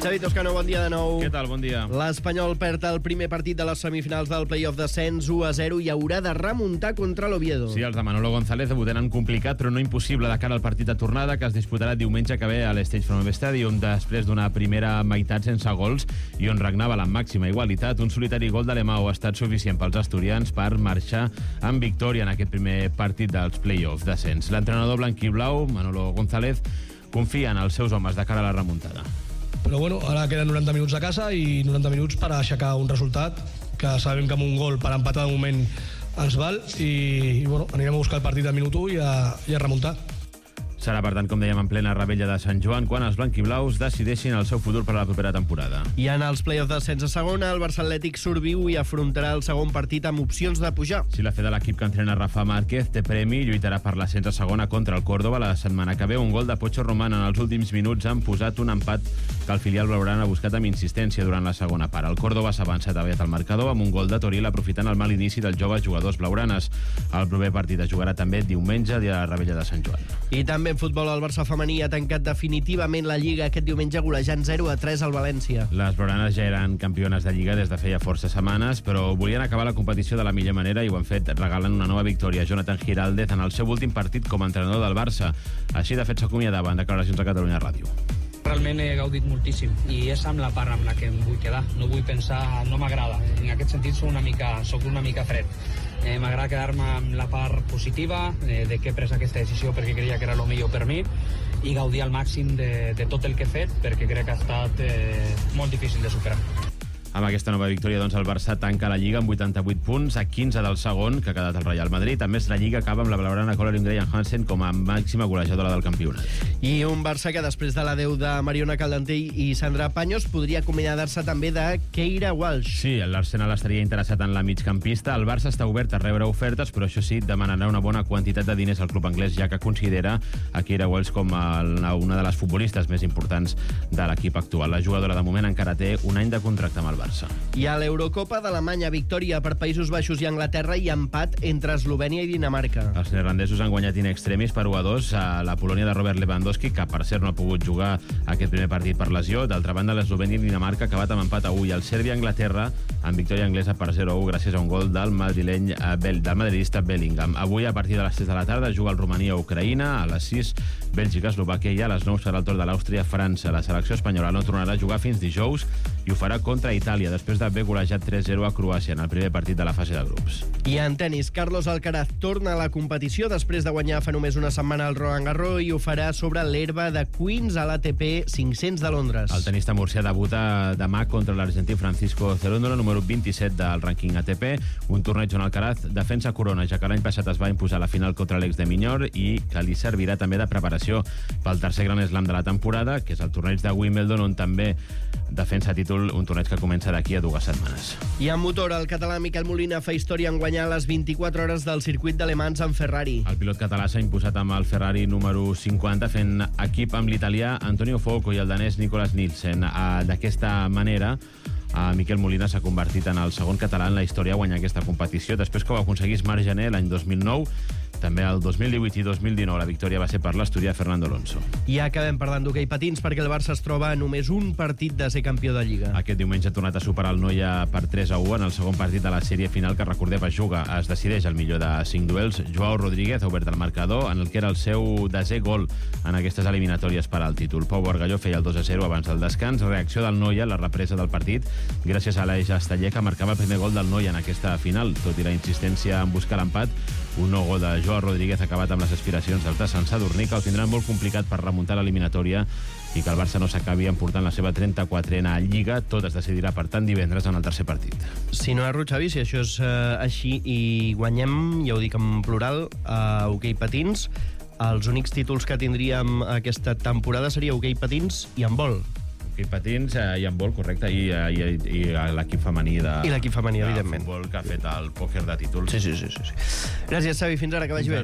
A: Xavi Toscano, bon dia de nou.
D: Què tal? Bon dia.
A: L'Espanyol perd el primer partit de les semifinals del play-off d'ascens 1-0 i haurà de remuntar contra l'Oviedo.
D: Sí, els de Manolo González ho tenen complicat, però no impossible de cara al partit de tornada que es disputarà diumenge que ve a l'Stage from Stadium després d'una primera meitat sense gols i on regnava la màxima igualitat. Un solitari gol d'Alemão ha estat suficient pels asturians per marxar amb victòria en aquest primer partit dels play-off d'ascens. L'entrenador blanquiblau, Manolo González, confia en els seus homes de cara a la remuntada.
S: Però bueno, ara queden 90 minuts a casa i 90 minuts per aixecar un resultat que sabem que amb un gol per empatar de moment ens val i bueno, anirem a buscar el partit al minut 1 i a remuntar.
D: Serà, per tant, com dèiem, en plena rebella de Sant Joan, quan els blanquiblaus decideixin el seu futur per a la propera temporada.
A: I en els play-offs d'ascens a segona, el Barça Atlètic surviu i afrontarà el segon partit amb opcions de pujar.
D: Si la fe de l'equip que entrena Rafa Márquez té premi, lluitarà per l'ascens a segona contra el Córdoba la setmana que ve. Un gol de Pocho Román en els últims minuts han posat un empat que el filial blaugrana ha buscat amb insistència durant la segona part. El Córdoba s'ha avançat aviat al marcador amb un gol de Toril aprofitant el mal inici dels joves jugadors blaugranes. El proper partit es jugarà també diumenge, dia de la rebella de Sant Joan.
A: I també en futbol, el Barça femení ha tancat definitivament la Lliga aquest diumenge golejant 0-3 al València.
D: Les blaugranes ja eren campiones de Lliga des de feia força setmanes, però volien acabar la competició de la millor manera i ho han fet regalant una nova victòria a Jonathan Giraldez en el seu últim partit com a entrenador del Barça. Així, de fet, s'acomiadava en declaracions a Catalunya Ràdio.
T: Realment he gaudit moltíssim i és amb la part amb la que em vull quedar. No vull pensar, no m'agrada. En aquest sentit soc una mica fred. M'agrada quedar-me amb la part positiva de que he pres aquesta decisió perquè creia que era el millor per mi i gaudir al màxim de tot el que he fet perquè crec que ha estat molt difícil de superar.
D: Amb aquesta nova victòria, doncs, el Barça tanca la Lliga amb 88 punts, a 15 del segon, que ha quedat el Real Madrid. A més, la Lliga acaba amb la blaugrana Colin Graham Hansen com a màxima golejadora del campionat.
A: I un Barça que després de l'adeu de Mariona Caldentell i Sandra Paños podria acomiadar-se també de Keira Walsh.
D: Sí, l'Arsenal estaria interessat en la migcampista. El Barça està obert a rebre ofertes, però això sí, demanarà una bona quantitat de diners al club anglès, ja que considera a Keira Walsh com una de les futbolistes més importants de l'equip actual. La jugadora de moment encara té un any de contracte amb el Barça.
A: I a l'Eurocopa d'Alemanya, victòria per Països Baixos i Anglaterra i empat entre Eslovènia i Dinamarca.
D: Els neerlandesos han guanyat in extremis per 1-2 a la Polònia de Robert Lewandowski, que per cert no ha pogut jugar aquest primer partit per lesió. D'altra banda, l'Eslovènia i Dinamarca ha acabat amb empat a 1 i el Sèrbia-Anglaterra amb victòria anglesa per 0-1 gràcies a un gol del madridista Bellingham. Avui, a partir de les 6 de la tarda, juga el Romania-Ucraïna, a les 6 Bèlgica-Eslovàquia i a les 9 serà el torn de l'Àustria-França. La selecció espanyola no tornarà a jugar fins dijous i ho farà contra Itàlia, després d'haver golejat 3-0 a Croàcia en el primer partit de la fase de grups.
A: I en tenis, Carlos Alcaraz torna a la competició després de guanyar fa només una setmana el Roland Garros i ho farà sobre l'herba de Queens a l'ATP 500 de Londres.
D: El tenista murcià debuta demà contra l'argentí Francisco Cerúndolo, número 27 del rànquing ATP, un torneig on Alcaraz defensa corona, ja que l'any passat es va imposar la final contra l'ex de Minyol i que li servirà també de preparació pel tercer Gran Slam de la temporada, que és el torneig de Wimbledon, on també defensa títol, un torneig que comença d'aquí a 2 setmanes.
A: I en motor, el català Miquel Molina fa història en guanyar les 24 hores del circuit d'Ale Mans amb Ferrari.
D: El pilot català s'ha imposat amb el Ferrari número 50, fent equip amb l'italià Antonio Fuoco i el danès Nicolas Nielsen. D'aquesta manera, Miquel Molina s'ha convertit en el segon català en la història a guanyar aquesta competició, després que ho aconseguís Marc Gené l'any 2009. També el 2018 i 2019 la victòria va ser per l'asturià Fernando Alonso.
A: I acabem parlant d'hoquei patins perquè el Barça es troba a només un partit de ser campió de Lliga.
D: Aquest diumenge ha tornat a superar el Noia per 3-1 en el segon partit de la sèrie final, que recordem es juga. Es decideix el millor de 5 duels. Joao Rodríguez ha obert el marcador en el que era el seu desè gol en aquestes eliminatòries per al títol. Pau Bargalló feia el 2-0 abans del descans. Reacció del Noia, la represa del partit, gràcies a l'Eix Esteller, que marcava el primer gol del Noia en aquesta final. Tot i la insistència en buscar l'empat, un nou gol de Joao Rodríguez ha acabat amb les aspiracions del Sant Sadurní, que el tindran molt complicat per remuntar l'eliminatòria i que el Barça no s'acabi emportant la seva 34a Lliga. Tot es decidirà, per tant, divendres en el tercer partit.
A: Si no erro, Xavi, si això és així i guanyem, ja ho dic en plural, a hoquei patins, els únics títols que tindríem aquesta temporada seria hoquei patins i handbol.
D: Hoquei patins i handbol, correcte, i l'equip femení de...
A: I l'equip femení, evidentment.
D: Futbol, que ha fet el pòquer de títols.
A: Sí. Gràcies, Xavi. Fins ara, que vagi bé.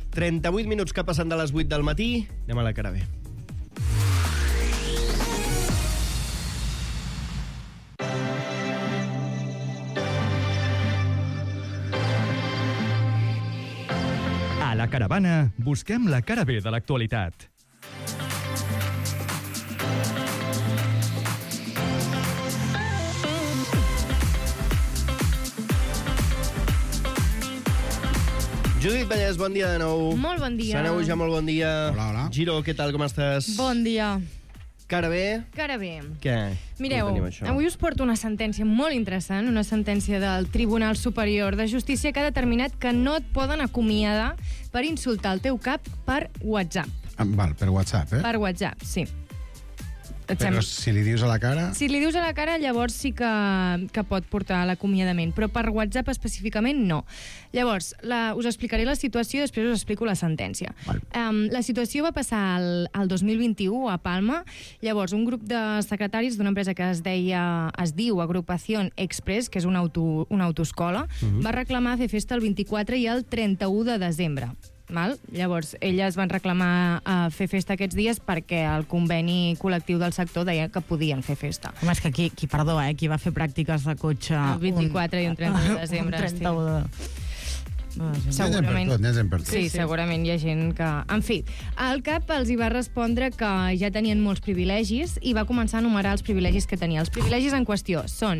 A: 38 minuts que passen de les 8 del matí. Anem a la cara bé.
B: A la caravana busquem la cara B de l'actualitat.
A: Judit Vallès, bon dia de nou.
E: Molt bon dia.
A: Sana Uja, molt bon dia.
H: Hola, hola.
A: Giro, què tal, com estàs?
E: Bon dia.
A: Cara bé?
E: Cara bé.
A: Què?
E: Mireu,
A: Com tenim això?
E: avui us porto una sentència molt interessant, una sentència del Tribunal Superior de Justícia que ha determinat que no et poden acomiadar per insultar el teu cap per WhatsApp.
H: Val, per WhatsApp, eh?
E: Per WhatsApp, sí.
H: Però si li dius a la cara...
E: Si li dius a la cara, llavors sí que pot portar a l'acomiadament, però per WhatsApp específicament no. Llavors, us explicaré la situació i després us explico la sentència. La situació va passar al 2021 a Palma. Llavors, un grup de secretaris d'una empresa que es diu Agrupación Express, que és una autoescola, va reclamar fer festa el 24 i el 31 de desembre. Llavors, elles van reclamar fer festa aquests dies perquè el conveni col·lectiu del sector deia que podien fer festa.
U: Home, és que qui va fer pràctiques de cotxe...
E: El 24 i un 31 de desembre.
U: Un 31 de...
E: Segurament.
H: Sí,
E: segurament hi ha gent que... En fi, el CAP els hi va respondre que ja tenien molts privilegis i va començar a enumerar els privilegis que tenia. Els privilegis en qüestió són...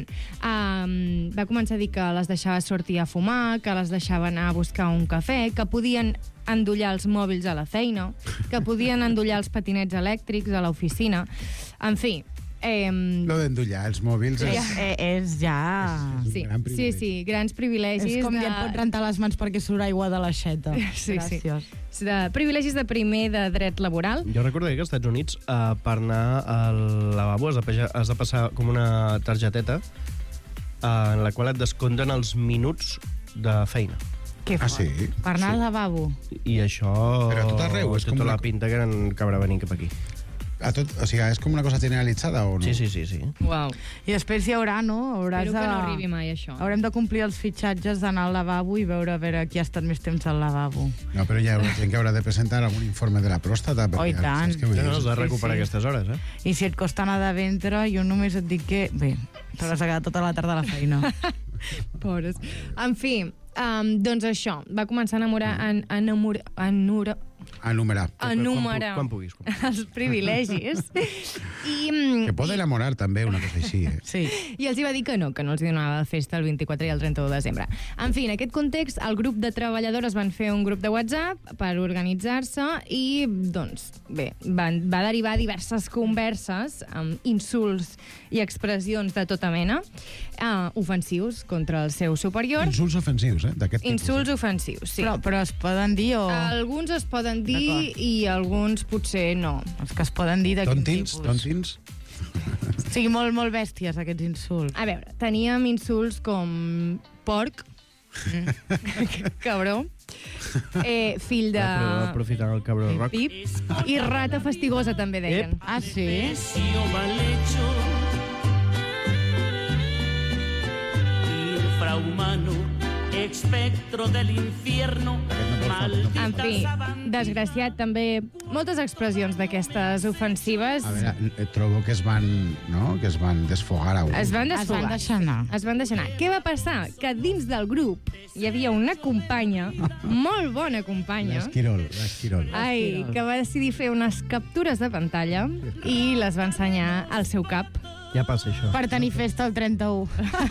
E: va començar a dir que les deixava sortir a fumar, que les deixava anar a buscar un cafè, que podien endollar els mòbils a la feina, que podien endollar els patinets elèctrics a l'oficina. En fi...
H: Lo d'endollar els mòbils
U: és ja...
E: Sí, grans privilegis.
U: És com ja et pot rentar les mans perquè surt aigua de l'aixeta.
E: Sí. Privilegis de primer de dret laboral.
A: Jo recordo que als Estats Units per anar al lavabo has de passar com una targeteta en la qual et descompten els minuts de feina.
U: Què fort.
H: Sí?
U: Per anar al lavabo.
A: I això...
H: Però a tot arreu.
A: És tota la pinta que acabarà venint cap aquí.
H: O sigui, és com una cosa generalitzada o no?
A: Sí.
E: Uau.
U: I després hi haurà, no?
E: Espero que no arribi mai, això.
U: Haurem de complir els fitxatges d'anar al lavabo i veure a veure qui ha estat més temps al lavabo.
H: No, però hi ha gent que haurà de presentar algun informe de la pròstata.
U: Oh, i tant.
A: No has de recuperar aquestes hores, eh?
U: I si et costa anar de ventre, jo només et dic que... Bé, t'hauràs de quedar tota la tarda a la feina.
E: Pobres. En fi, doncs això, va començar a enumerar
A: quan puguis.
E: Els privilegis.
H: Que pot enamorar també, una cosa així.
E: Sí. I els hi va dir que no els hi donava festa el 24 i el 31 de desembre. En fi, en aquest context, el grup de treballadores van fer un grup de WhatsApp per organitzar-se i, doncs, bé, va derivar diverses converses amb insults i expressions de tota mena, ofensius contra el seu superior.
H: Insults ofensius, d'aquest tipus.
E: Insults ofensius, sí.
U: Però es poden dir o...
E: Alguns es poden dir i alguns potser no.
U: Els que es poden dir de quin tipus.
H: Tontins?
U: O sigui, molt bèsties, aquests insults.
E: A veure, teníem insults com porc, cabró, fill de...
A: Aprofitant el cabró rock.
E: Pip, i rata fastigosa, també deien.
U: Ah, sí?
I: Infrahumano, espectro del infierno.
E: En fi, desgraciat també. Moltes expressions d'aquestes ofensives.
H: A veure, trobo que es van desfogar.
E: Es van desfogar.
U: Es van deixar anar.
E: Què va passar? Que dins del grup hi havia una companya, molt bona companya,
H: l'Esquirol.
E: Ai, que va decidir fer unes captures de pantalla i les va ensenyar al seu cap.
A: Ja passa això.
U: Per tenir festa el 31.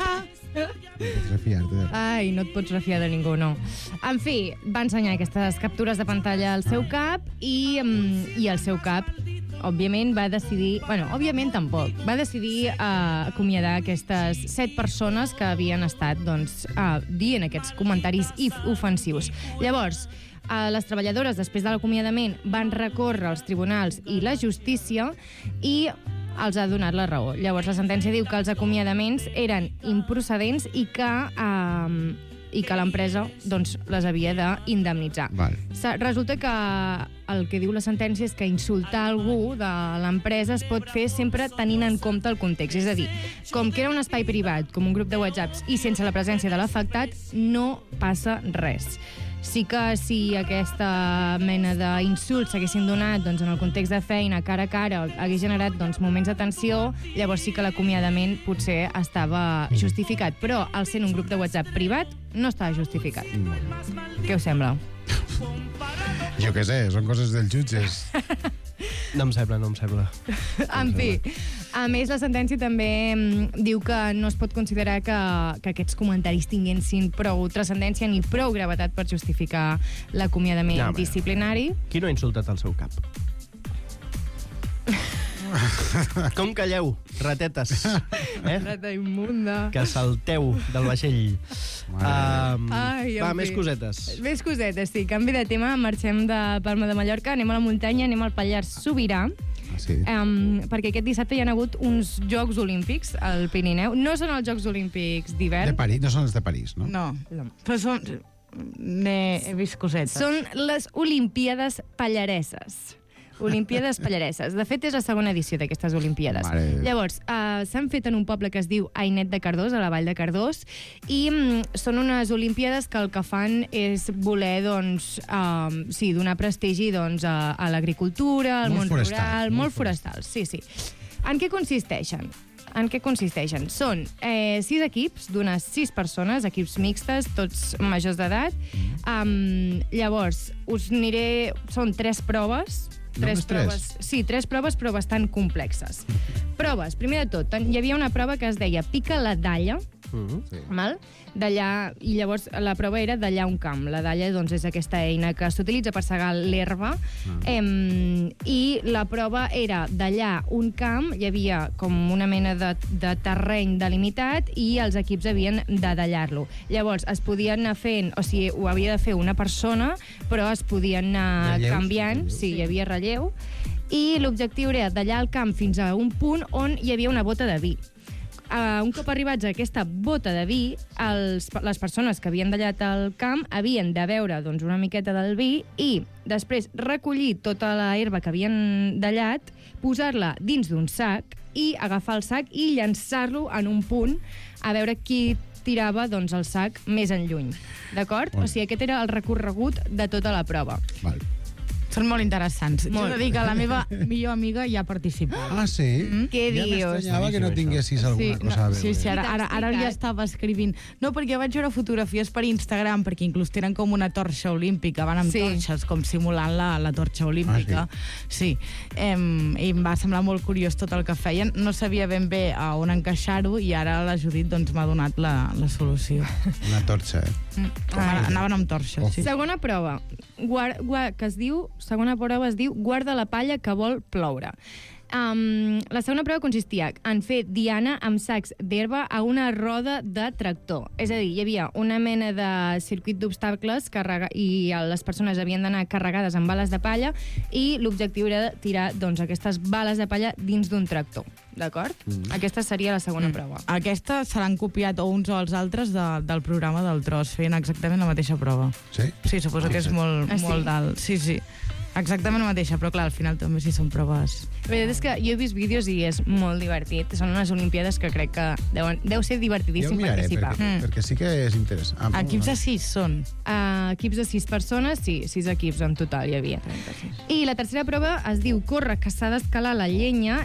E: Ai, no et pots refiar de ningú, no. En fi, va ensenyar aquestes captures de pantalla al seu cap i el seu cap, òbviament, va decidir... Bueno, òbviament tampoc. Va decidir acomiadar aquestes 7 persones que havien estat, doncs, dient aquests comentaris ofensius. Llavors, les treballadores, després de l'acomiadament, van recórrer als tribunals i la justícia i els ha donat la raó. Llavors, la sentència diu que els acomiadaments eren improcedents i que l'empresa doncs, les havia d'indemnitzar. Resulta que el que diu la sentència és que insultar algú de l'empresa es pot fer sempre tenint en compte el context. És a dir, com que era un espai privat, com un grup de WhatsApps, i sense la presència de l'afectat, no passa res. Sí que si aquesta mena d'insults s'haguessin donat doncs, en el context de feina, cara a cara, hagués generat doncs, moments de tensió, llavors sí que l'acomiadament potser estava justificat. Però, al ser un grup de WhatsApp privat, no estava justificat. Què us sembla?
H: Jo què sé, són coses dels jutges.
A: No em sembla.
E: En fi, A més, la sentència també diu que no es pot considerar que aquests comentaris tinguessin prou transcendència ni prou gravetat per justificar l'acomiadament disciplinari.
A: Qui no ha insultat el seu cap? Com calleu, ratetes?
E: Rata immunda.
A: Que salteu del vaixell.
E: Ai,
A: Va, més cosetes.
E: Més cosetes, sí. Canvi de tema, marxem de Palma de Mallorca, anem a la muntanya, anem al Pallars Sobirà.
H: Sí.
E: Perquè aquest dissabte hi ha hagut uns Jocs Olímpics al Pirineu. No són els Jocs Olímpics d'hivern.
H: De París, no són els de París, no?
U: No, però són... He vist cosetes.
E: Són les Olimpíades Pallareses. Olimpíades Pallareses. De fet, és la segona edició d'aquestes Olimpíades. Llavors, s'han fet en un poble que es diu Ainet de Cardós, a la Vall de Cardós, i són unes Olimpíades que el que fan és voler, doncs, donar prestigi doncs, a l'agricultura, al món rural, molt forestal. Sí. En què consisteixen? Són 6 equips d'unes 6 persones, equips mixtes, tots majors d'edat. Llavors, us aniré... Són 3 proves. Tres proves, però bastant complexes. Proves, primer de tot, hi havia una prova que es deia pica la dalla, val? Dallar, i llavors la prova era dallar un camp. La dalla, doncs, és aquesta eina que s'utilitza per segar l'herba, i la prova era dallar un camp, hi havia com una mena de terreny delimitat i els equips havien de dallar-lo. Llavors, es podien anar fent, o sigui, ho havia de fer una persona, però es podien anar canviant, sí, hi havia relleu, i l'objectiu era dallar el camp fins a un punt on hi havia una bota de vi. Un cop arribats a aquesta bota de vi, les persones que havien dallat el camp havien de beure doncs, una miqueta del vi i després recollir tota la herba que havien dallat, posar-la dins d'un sac i agafar el sac i llançar-lo en un punt a veure qui tirava doncs, el sac més enlluny. D'acord? O sigui, aquest era el recorregut de tota la prova.
H: Val.
U: Són molt interessants. Jo he de dir que la meva millor amiga ja ha participat.
H: Ah, sí?
E: Què dius?
H: Ja m'estranyava que no tinguessis alguna cosa a veure.
U: Sí, ara ja estava escrivint. No, perquè vaig veure fotografies per Instagram, perquè inclús tenen com una torxa olímpica, van amb torxes, com simulant la torxa olímpica. Sí. I em va semblar molt curiós tot el que feien. No sabia ben bé a on encaixar-ho i ara la Judit doncs, m'ha donat la solució.
H: Una torxa,
U: Anaven amb torxes, sí.
E: Segona prova, segona prova es diu guarda la palla que vol ploure. La segona prova consistia en fer diana amb sacs d'herba a una roda de tractor. És a dir, hi havia una mena de circuit d'obstacles i les persones havien d'anar carregades amb bales de palla i l'objectiu era tirar doncs, aquestes bales de palla dins d'un tractor. D'acord? Aquesta seria la segona prova.
U: Aquesta se l'han copiat o uns o els altres del programa del Tros. Feien exactament la mateixa prova.
H: Sí?
U: Sí, suposo que és molt dalt. Sí. Exactament la mateixa, però clar, al final també sí són proves.
E: La veritat és que jo he vist vídeos i és molt divertit. Són unes Olimpíades que crec que deu ser divertidíssim participar.
H: Perquè sí que és interessant.
U: Equips de 6 són?
E: Equips de 6 persones, sí, 6 equips en total hi havia. I la tercera prova es diu córrer, que s'ha d'escalar la llenya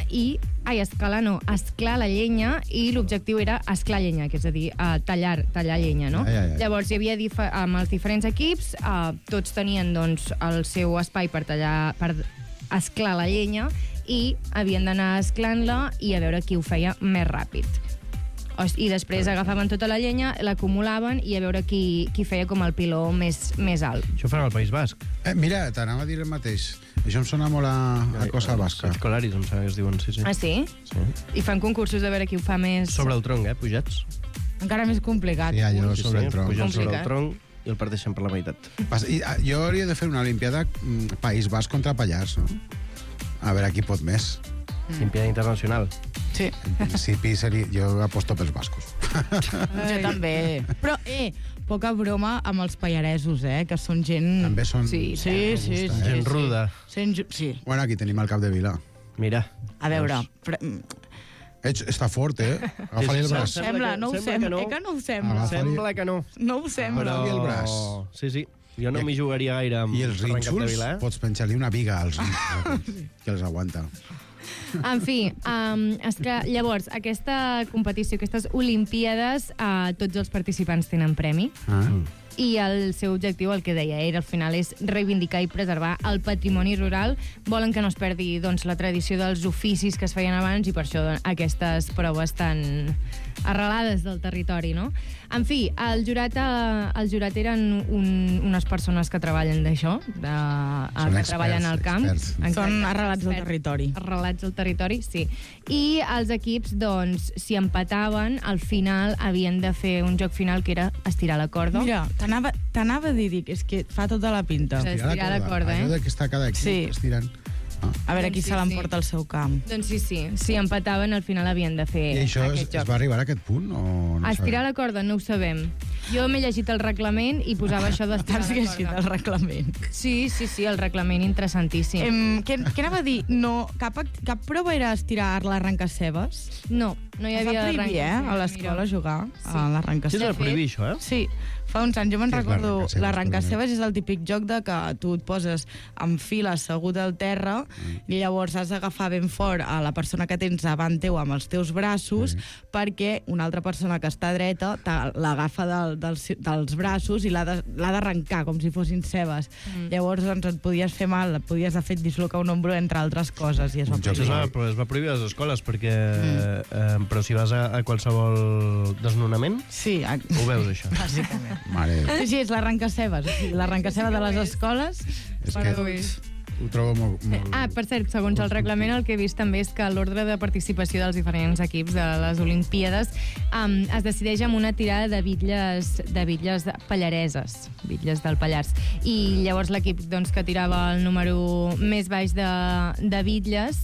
E: esclar la llenya, i l'objectiu era esclar llenya, que és a dir, tallar llenya, no? Llavors hi havia amb els diferents equips, tots tenien doncs, el seu espai per esclar la llenya i havien d'anar esclant-la i a veure qui ho feia més ràpid. I després agafaven tota la llenya, l'acumulaven i a veure qui feia com el piló més alt.
A: Això ho fan al País Basc.
H: Mira, t'anava a dir el mateix. Això em sona molt a cosa basca.
A: Els colaris, em sembla que es diuen, sí.
E: Ah, sí? I fan concursos de veure qui ho fa més...
A: Sobre el tronc, pujats.
U: Encara més complicat.
H: Sí, allò sobre el tronc.
A: Pujats sobre el tronc i el parteixen per la meitat.
H: Jo hauria de fer una olimpiada País Basc contra Pallars, no? A veure qui pot més.
A: Olimpiada internacional.
U: Sí.
H: En principi jo aposto pels bascos.
U: Jo també. Però, poca broma amb els pallaresos, que són gent...
H: També són...
U: Sí.
A: Gent ruda.
U: Sí.
H: Bueno, aquí tenim el cap de vila.
A: Mira.
U: A veure...
H: Està fort, Agafa-li el braç.
U: No ho sembla. Que no ho sembla.
A: Sembla que no.
U: No ho sembla.
H: Agafa-li el braç.
A: Sí. Jo no m'hi jugaria gaire amb
H: I els rínxols, pots penjar-li una viga als rínxols, que els aguanta.
E: En fi, llavors, aquesta competició, aquestes Olimpíades, tots els participants tenen premi. i el seu objectiu, el que deia, al final és reivindicar i preservar el patrimoni rural. Volen que no es perdi la tradició dels oficis que es feien abans i per això aquestes proves tan arrelades del territori, no? En fi, el jurat eren unes persones que treballen d'això, que treballen al camp.
U: Són arrelats al territori.
E: Arrelats al territori, sí. I els equips, doncs, si empataven, al final havien de fer un joc final que era estirar la corda.
U: Mira, t'anava a dir, és que fa tota la pinta.
E: Estirar la corda,
H: Allò que està cada equip estirant.
U: A veure qui se l'emporta al seu camp.
E: Doncs sí. Si empataven, al final havien de fer
H: I això
E: aquest joc.
H: es va arribar a aquest punt? O no
E: Estirar la corda, no ho sabem. Jo m'he llegit el reglament i posava això d'estirar la corda.
U: T'has llegit el reglament?
E: Sí, el reglament interessantíssim.
U: Què anava a dir? No, cap prova era estirar l'arrencacebes?
E: No hi havia
U: l'arrencacebes. A l'escola jugar a l'arrencacebes.
A: Sí, es va prohibir això, eh?
U: Sí. Fa uns anys, jo me'n recordo, l'arrencacebes és el típic joc de que tu et poses en fila assegut al terra i llavors has d'agafar ben fort a la persona que tens davant teu amb els teus braços perquè una altra persona que està dreta l'agafa dels braços i l'ha d'arrencar com si fossin cebes. Llavors doncs, et podies fer mal, et podies de fet dislocar un ombro entre altres coses i es va prohibir.
A: Però es va prohibir a les escoles perquè... Però si vas a qualsevol desnonament, ho veus, això.
U: Bàsicament. Sí, és l'arrencacebes. L'arrencacebes de les escoles.
H: És que ho trobo molt...
E: Per cert, segons el reglament, el que he vist també és que l'ordre de participació dels diferents equips de les Olimpíades es decideix amb una tirada de bitlles pallareses, bitlles del Pallars. I llavors l'equip que tirava el número més baix de bitlles,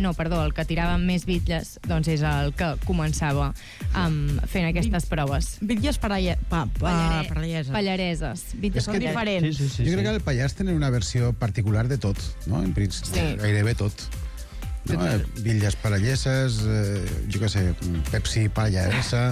E: el que tirava més bitlles, doncs és el que començava fent aquestes proves.
U: Bitlles pallareses.
E: Pallareses. Bitlles
U: són diferents.
H: Jo crec que el Pallars tenen una versió particular de tot, no? En principi, gairebé tot. No? Bitlles palleses, jo què sé, Pepsi pallaresa,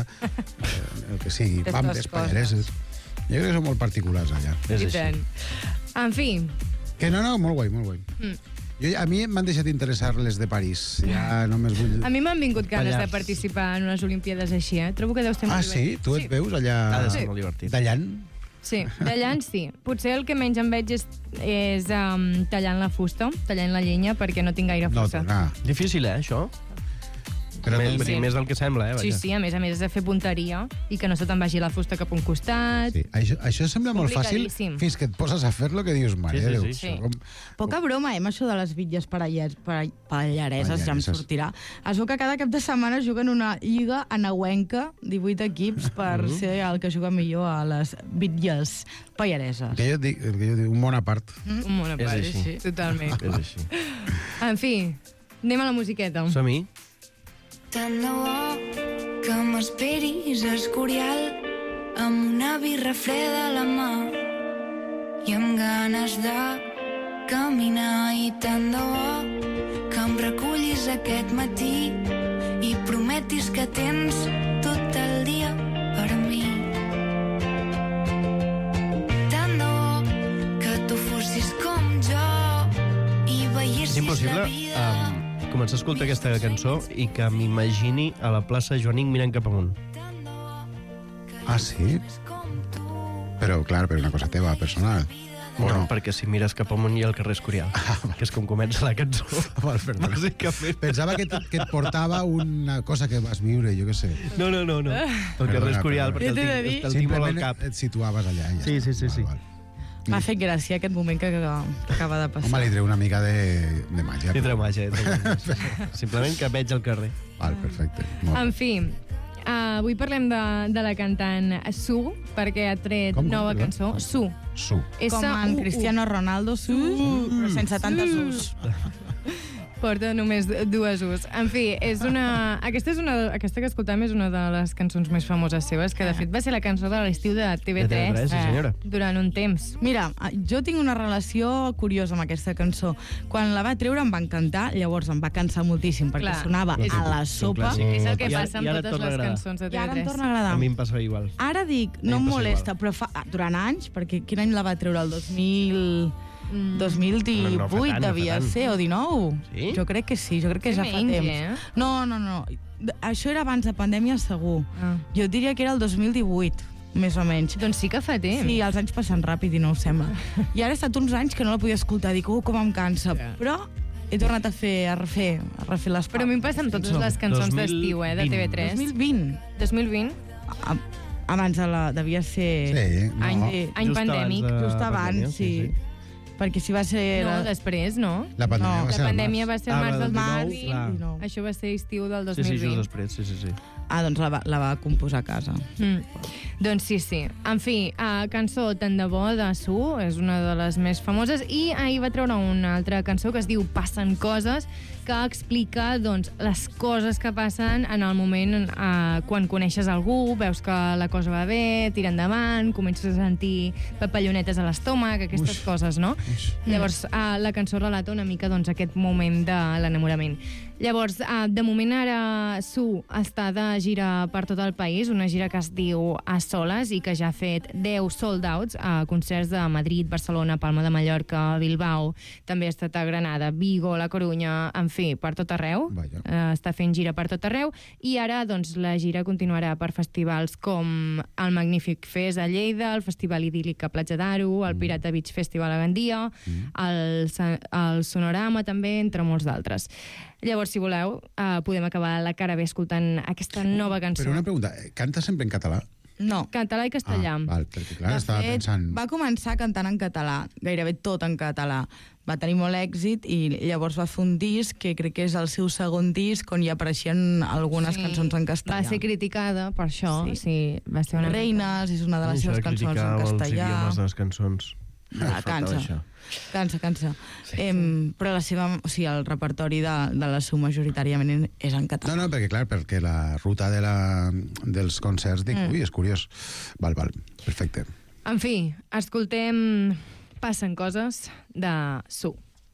H: el que sigui, Pampers pallareses. Jo crec que són molt particulars allà.
E: I tant. En fi.
H: Que no, molt guai, molt guai. A mi m'han deixat interessar les de París. Ja només vull...
E: A mi m'han vingut ganes de participar en unes Olimpiades així, Trobo que deu ser molt
H: divertit. Tu et veus allà...
A: Ha de ser molt divertit.
H: Tallant?
E: Sí, tallant sí. Potser el que menys em veig és tallant la fusta, tallant la llenya, perquè no tinc gaire força.
A: Difícil, això? Però més del que sembla,
E: Sí, a més has de fer punteria i que no se te'n vagi la fusta cap a un costat.
H: Sí. Això sembla molt fàcil fins que et poses a fer-lo que dius, mare Déu.
U: Poca broma, això de les bitlles pallareses, ja em sortirà. Es veu que cada cap de setmana juguen una lliga anauenca, 18 equips, per ser el que juga millor a les bitlles pallareses.
H: Que jo dic, un món a part.
E: Un món a part, sí, totalment.
A: És així.
E: En fi, anem a la musiqueta.
A: Som-hi.
F: Tant de bo que m'esperis a Escorial amb una birra freda a la mà i amb ganes de caminar, i tant de bo que em recullis aquest matí i prometis que tens tot el dia per mi. Tant de bo que tu fossis com jo i veiessis la vida...
A: començar a escoltar aquesta cançó i que m'imagini a la plaça Joanic mirant cap amunt.
H: Ah, sí? Però, clar, per una cosa teva, personal.
A: No, perquè si mires cap amunt hi ha el carrer Escorial, que és com comença la cançó. Bàsicament.
H: Pensava que et portava una cosa que vas viure, jo què sé.
A: No. El carrer Escorial, perquè el tinc molt al cap.
H: Et situaves allà.
A: Sí.
U: M'ha fet gràcia aquest moment que acaba de passar.
H: Home, li treu una mica de màgia.
A: Li treu màgia. Simplement que veig el carrer.
H: Val, perfecte.
E: En fi, avui parlem de la cantant Su, perquè ha tret nova cançó. Su.
U: Com en Cristiano Ronaldo, Su, però sense tantes Us.
E: Porta només 2 Us. En fi, aquesta que escoltam és una de les cançons més famoses seves, que de fet va ser la cançó de l'estiu de TV3 durant un temps.
U: Mira, jo tinc una relació curiosa amb aquesta cançó. Quan la va treure em va encantar, llavors em va cansar moltíssim perquè sonava a la sopa.
E: És el que passa amb totes les cançons de TV3.
U: I ara em torna a agradar.
A: A mi em passa igual.
U: Ara dic, no em molesta, però durant anys, perquè quin any la va treure? El 2018 devia ser, o 19.
A: Sí?
U: Jo crec que sí, jo crec que ja fa temps. No. Això era abans de pandèmia, segur. Jo diria que era el 2018. més o menys.
E: Doncs sí que fa temps.
U: Sí, els anys passen ràpid i no ho sembla. I ara ha estat uns anys que no la podia escoltar. Dic, com em cansa. Però he tornat a refer les...
E: Però a mi em passa amb totes les cançons d'estiu, de TV3.
U: 2020.
E: 2020?
U: Abans devia ser...
H: Sí,
E: any pandèmic.
U: Just abans, sí. Perquè si va ser...
E: No, després, no?
H: La pandèmia
E: va ser al març del 2019. Això va ser estiu del 2020.
A: Sí, just després, sí.
U: Ah, doncs la va composar a casa.
E: Doncs sí. En fi, cançó Tant de bo de Su, és una de les més famoses, i ahir va treure una altra cançó que es diu Passen coses, que explica doncs, les coses que passen en el moment quan coneixes algú, veus que la cosa va bé, tira endavant, comences a sentir papallonetes a l'estómac, aquestes coses, no? Llavors, la cançó relata una mica doncs, aquest moment de l'enamorament. Llavors, de moment ara Su està de gira per tot el país, una gira que es diu A Soles i que ja ha fet 10 sold outs a concerts de Madrid, Barcelona, Palma de Mallorca, Bilbao, també ha estat a Granada, Vigo, La Corunya, en fi, per tot arreu. Està fent gira per tot arreu i ara doncs, la gira continuarà per festivals com el Magnífic Fest a Lleida, el Festival Idíl·lic a Platja d'Aro, el Pirata Beach Festival a Gandia, el Sonorama també, entre molts d'altres. Llavors, si voleu, podem acabar la cara bé escoltant aquesta nova cançó.
H: Però una pregunta, canta sempre en català?
U: No.
E: Català i castellà.
H: Val, perquè clar, estava pensant...
U: Va començar cantant en català, gairebé tot en català. Va tenir molt èxit i llavors va fer un disc que crec que és el seu segon disc on hi apareixien algunes cançons en castellà.
E: Va ser criticada per això. Sí, va ser una...
U: Reines és una de les seves cançons en castellà.
A: Els idiomes de les cançons.
U: Cansa. Sí. Però la seva, el repertori de la Su majoritàriament és en català.
H: No, perquè la ruta dels concerts, dic, ui, és curiós. Val, perfecte.
E: En fi, escoltem Passen coses de Su.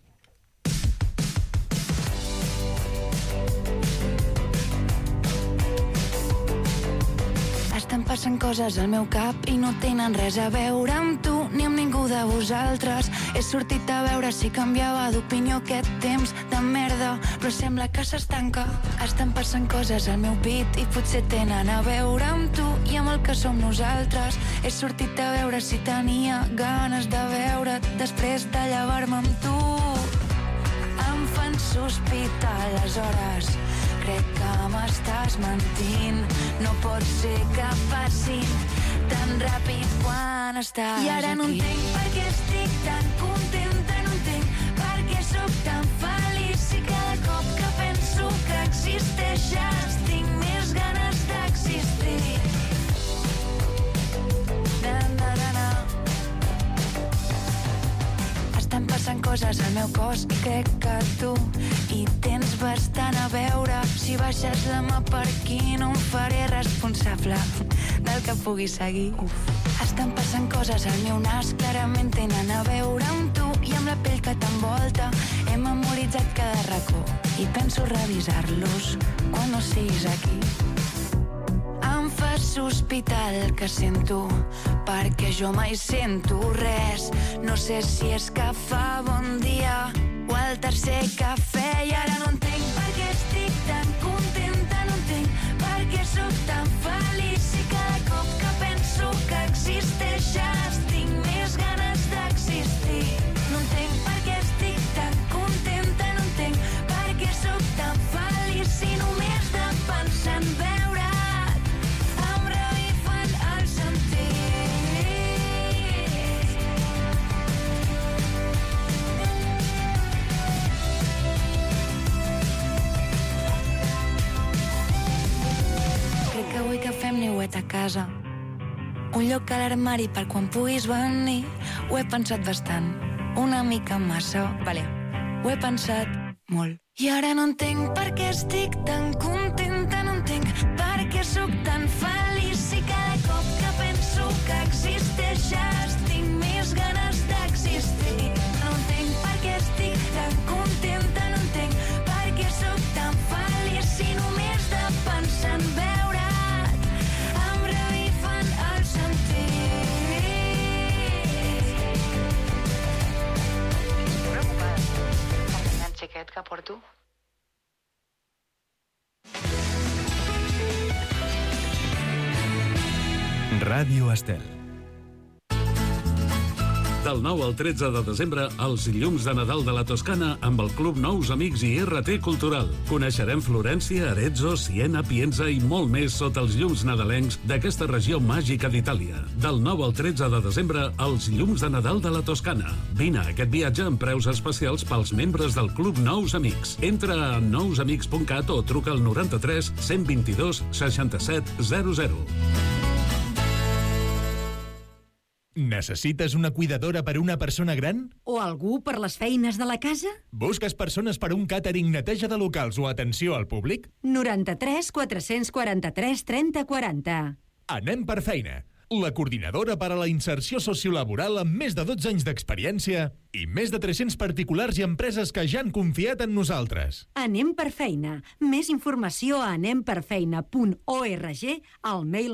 F: Estan passant coses al meu cap i no tenen res a veure amb tu ni amb ningú de vosaltres. He sortit a veure si canviava d'opinió aquest temps de merda, però sembla que s'estanca. Estan passant coses al meu pit i potser tenen a veure amb tu i amb el que som nosaltres. He sortit a veure si tenia ganes de veure't després de llevar-me amb tu. Em fan sospitar les hores. Crec que m'estàs mentint. No pot ser que passin tan ràpid quan estàs aquí. I ara no entenc per què estic tan contenta, no entenc per què sóc tan feliç. I cada cop que penso que existeixes tinc més ganes d'existir. Estan passant coses al meu cos i crec que tu hi tens bastant a veure. Si baixes la mà per aquí no em faré responsable del que pugui seguir. Estan passant coses al meu nas, clarament tenen a veure amb tu i amb la pell que t'envolta. He memoritzat cada racó i penso revisar-los quan no siguis aquí. Em fa sospitar el que sento, perquè jo mai sento res. No sé si és que fa bon dia o el tercer cafè. I ara no entenc per què estic tan contenta, no entenc per què sóc tan feliç. I cada cop que penso que existeixes tinc més ganes d'existir. No entenc per què estic tan contenta, no entenc per què sóc tan feliç. I només de pensar en veure't em revifen els sentits. Crec que vull que fem niuet a casa, un lloc a l'armari per quan puguis venir. Ho he pensat bastant, una mica massa, vale. Ho he pensat molt. I ara no entenc per què estic tan contenta, no entenc per què sóc tan feliç. I cada cop que penso que existeixes tinc més ganes d'existir. No entenc per què estic tan contenta, no entenc per què sóc tan feliç. I només de pensar en veure't em revifen els sentits. Preocupada per el xiquet que porto?
G: Ràdio Estel.
V: Del 9 al 13 de desembre, els llums de Nadal de la Toscana amb el Club Nous Amics i RT Cultural. Coneixerem Florència, Arezzo, Siena, Pienza i molt més sota els llums nadalencs d'aquesta regió màgica d'Itàlia. Del 9 al 13 de desembre, els llums de Nadal de la Toscana. Vine a aquest viatge amb preus especials pels membres del Club Nous Amics. Entra a nousamics.cat o truca al 93 122 67 00.
G: Necessites una cuidadora per a una persona gran?
K: O algú per les feines de la casa?
G: Busques persones per a un càtering, neteja de locals o atenció al públic?
K: 93 443 30 40.
G: Anem per feina. La coordinadora per a la inserció sociolaboral amb més de 12 anys d'experiència i més de 300 particulars i empreses que ja han confiat en nosaltres.
K: Anem per feina. Més informació a anemperfeina.org, al mail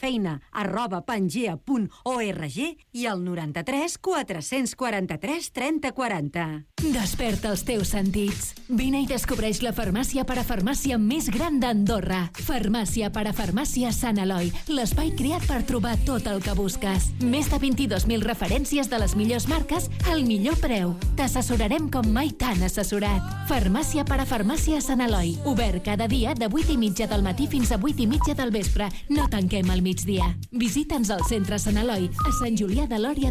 K: anemperfeina@pangea.org i al 93 443 30 40.
W: Desperta els teus sentits. Vine i descobreix la farmàcia parafarmàcia més gran d'Andorra. Farmàcia parafarmàcia Sant Eloi, l'espai creat per trobar tot el que busques. Més de 22.000 referències de les millors marques al millor preu. T'assessorarem com mai t'han assessorat. Farmàcia parafarmàcia Sant Eloi. Obert cada dia de 8:30 del matí fins a 8:30 del vespre. No tanquem al migdia. Visita'ns al centre Sant Eloi, a Sant Julià de Lòria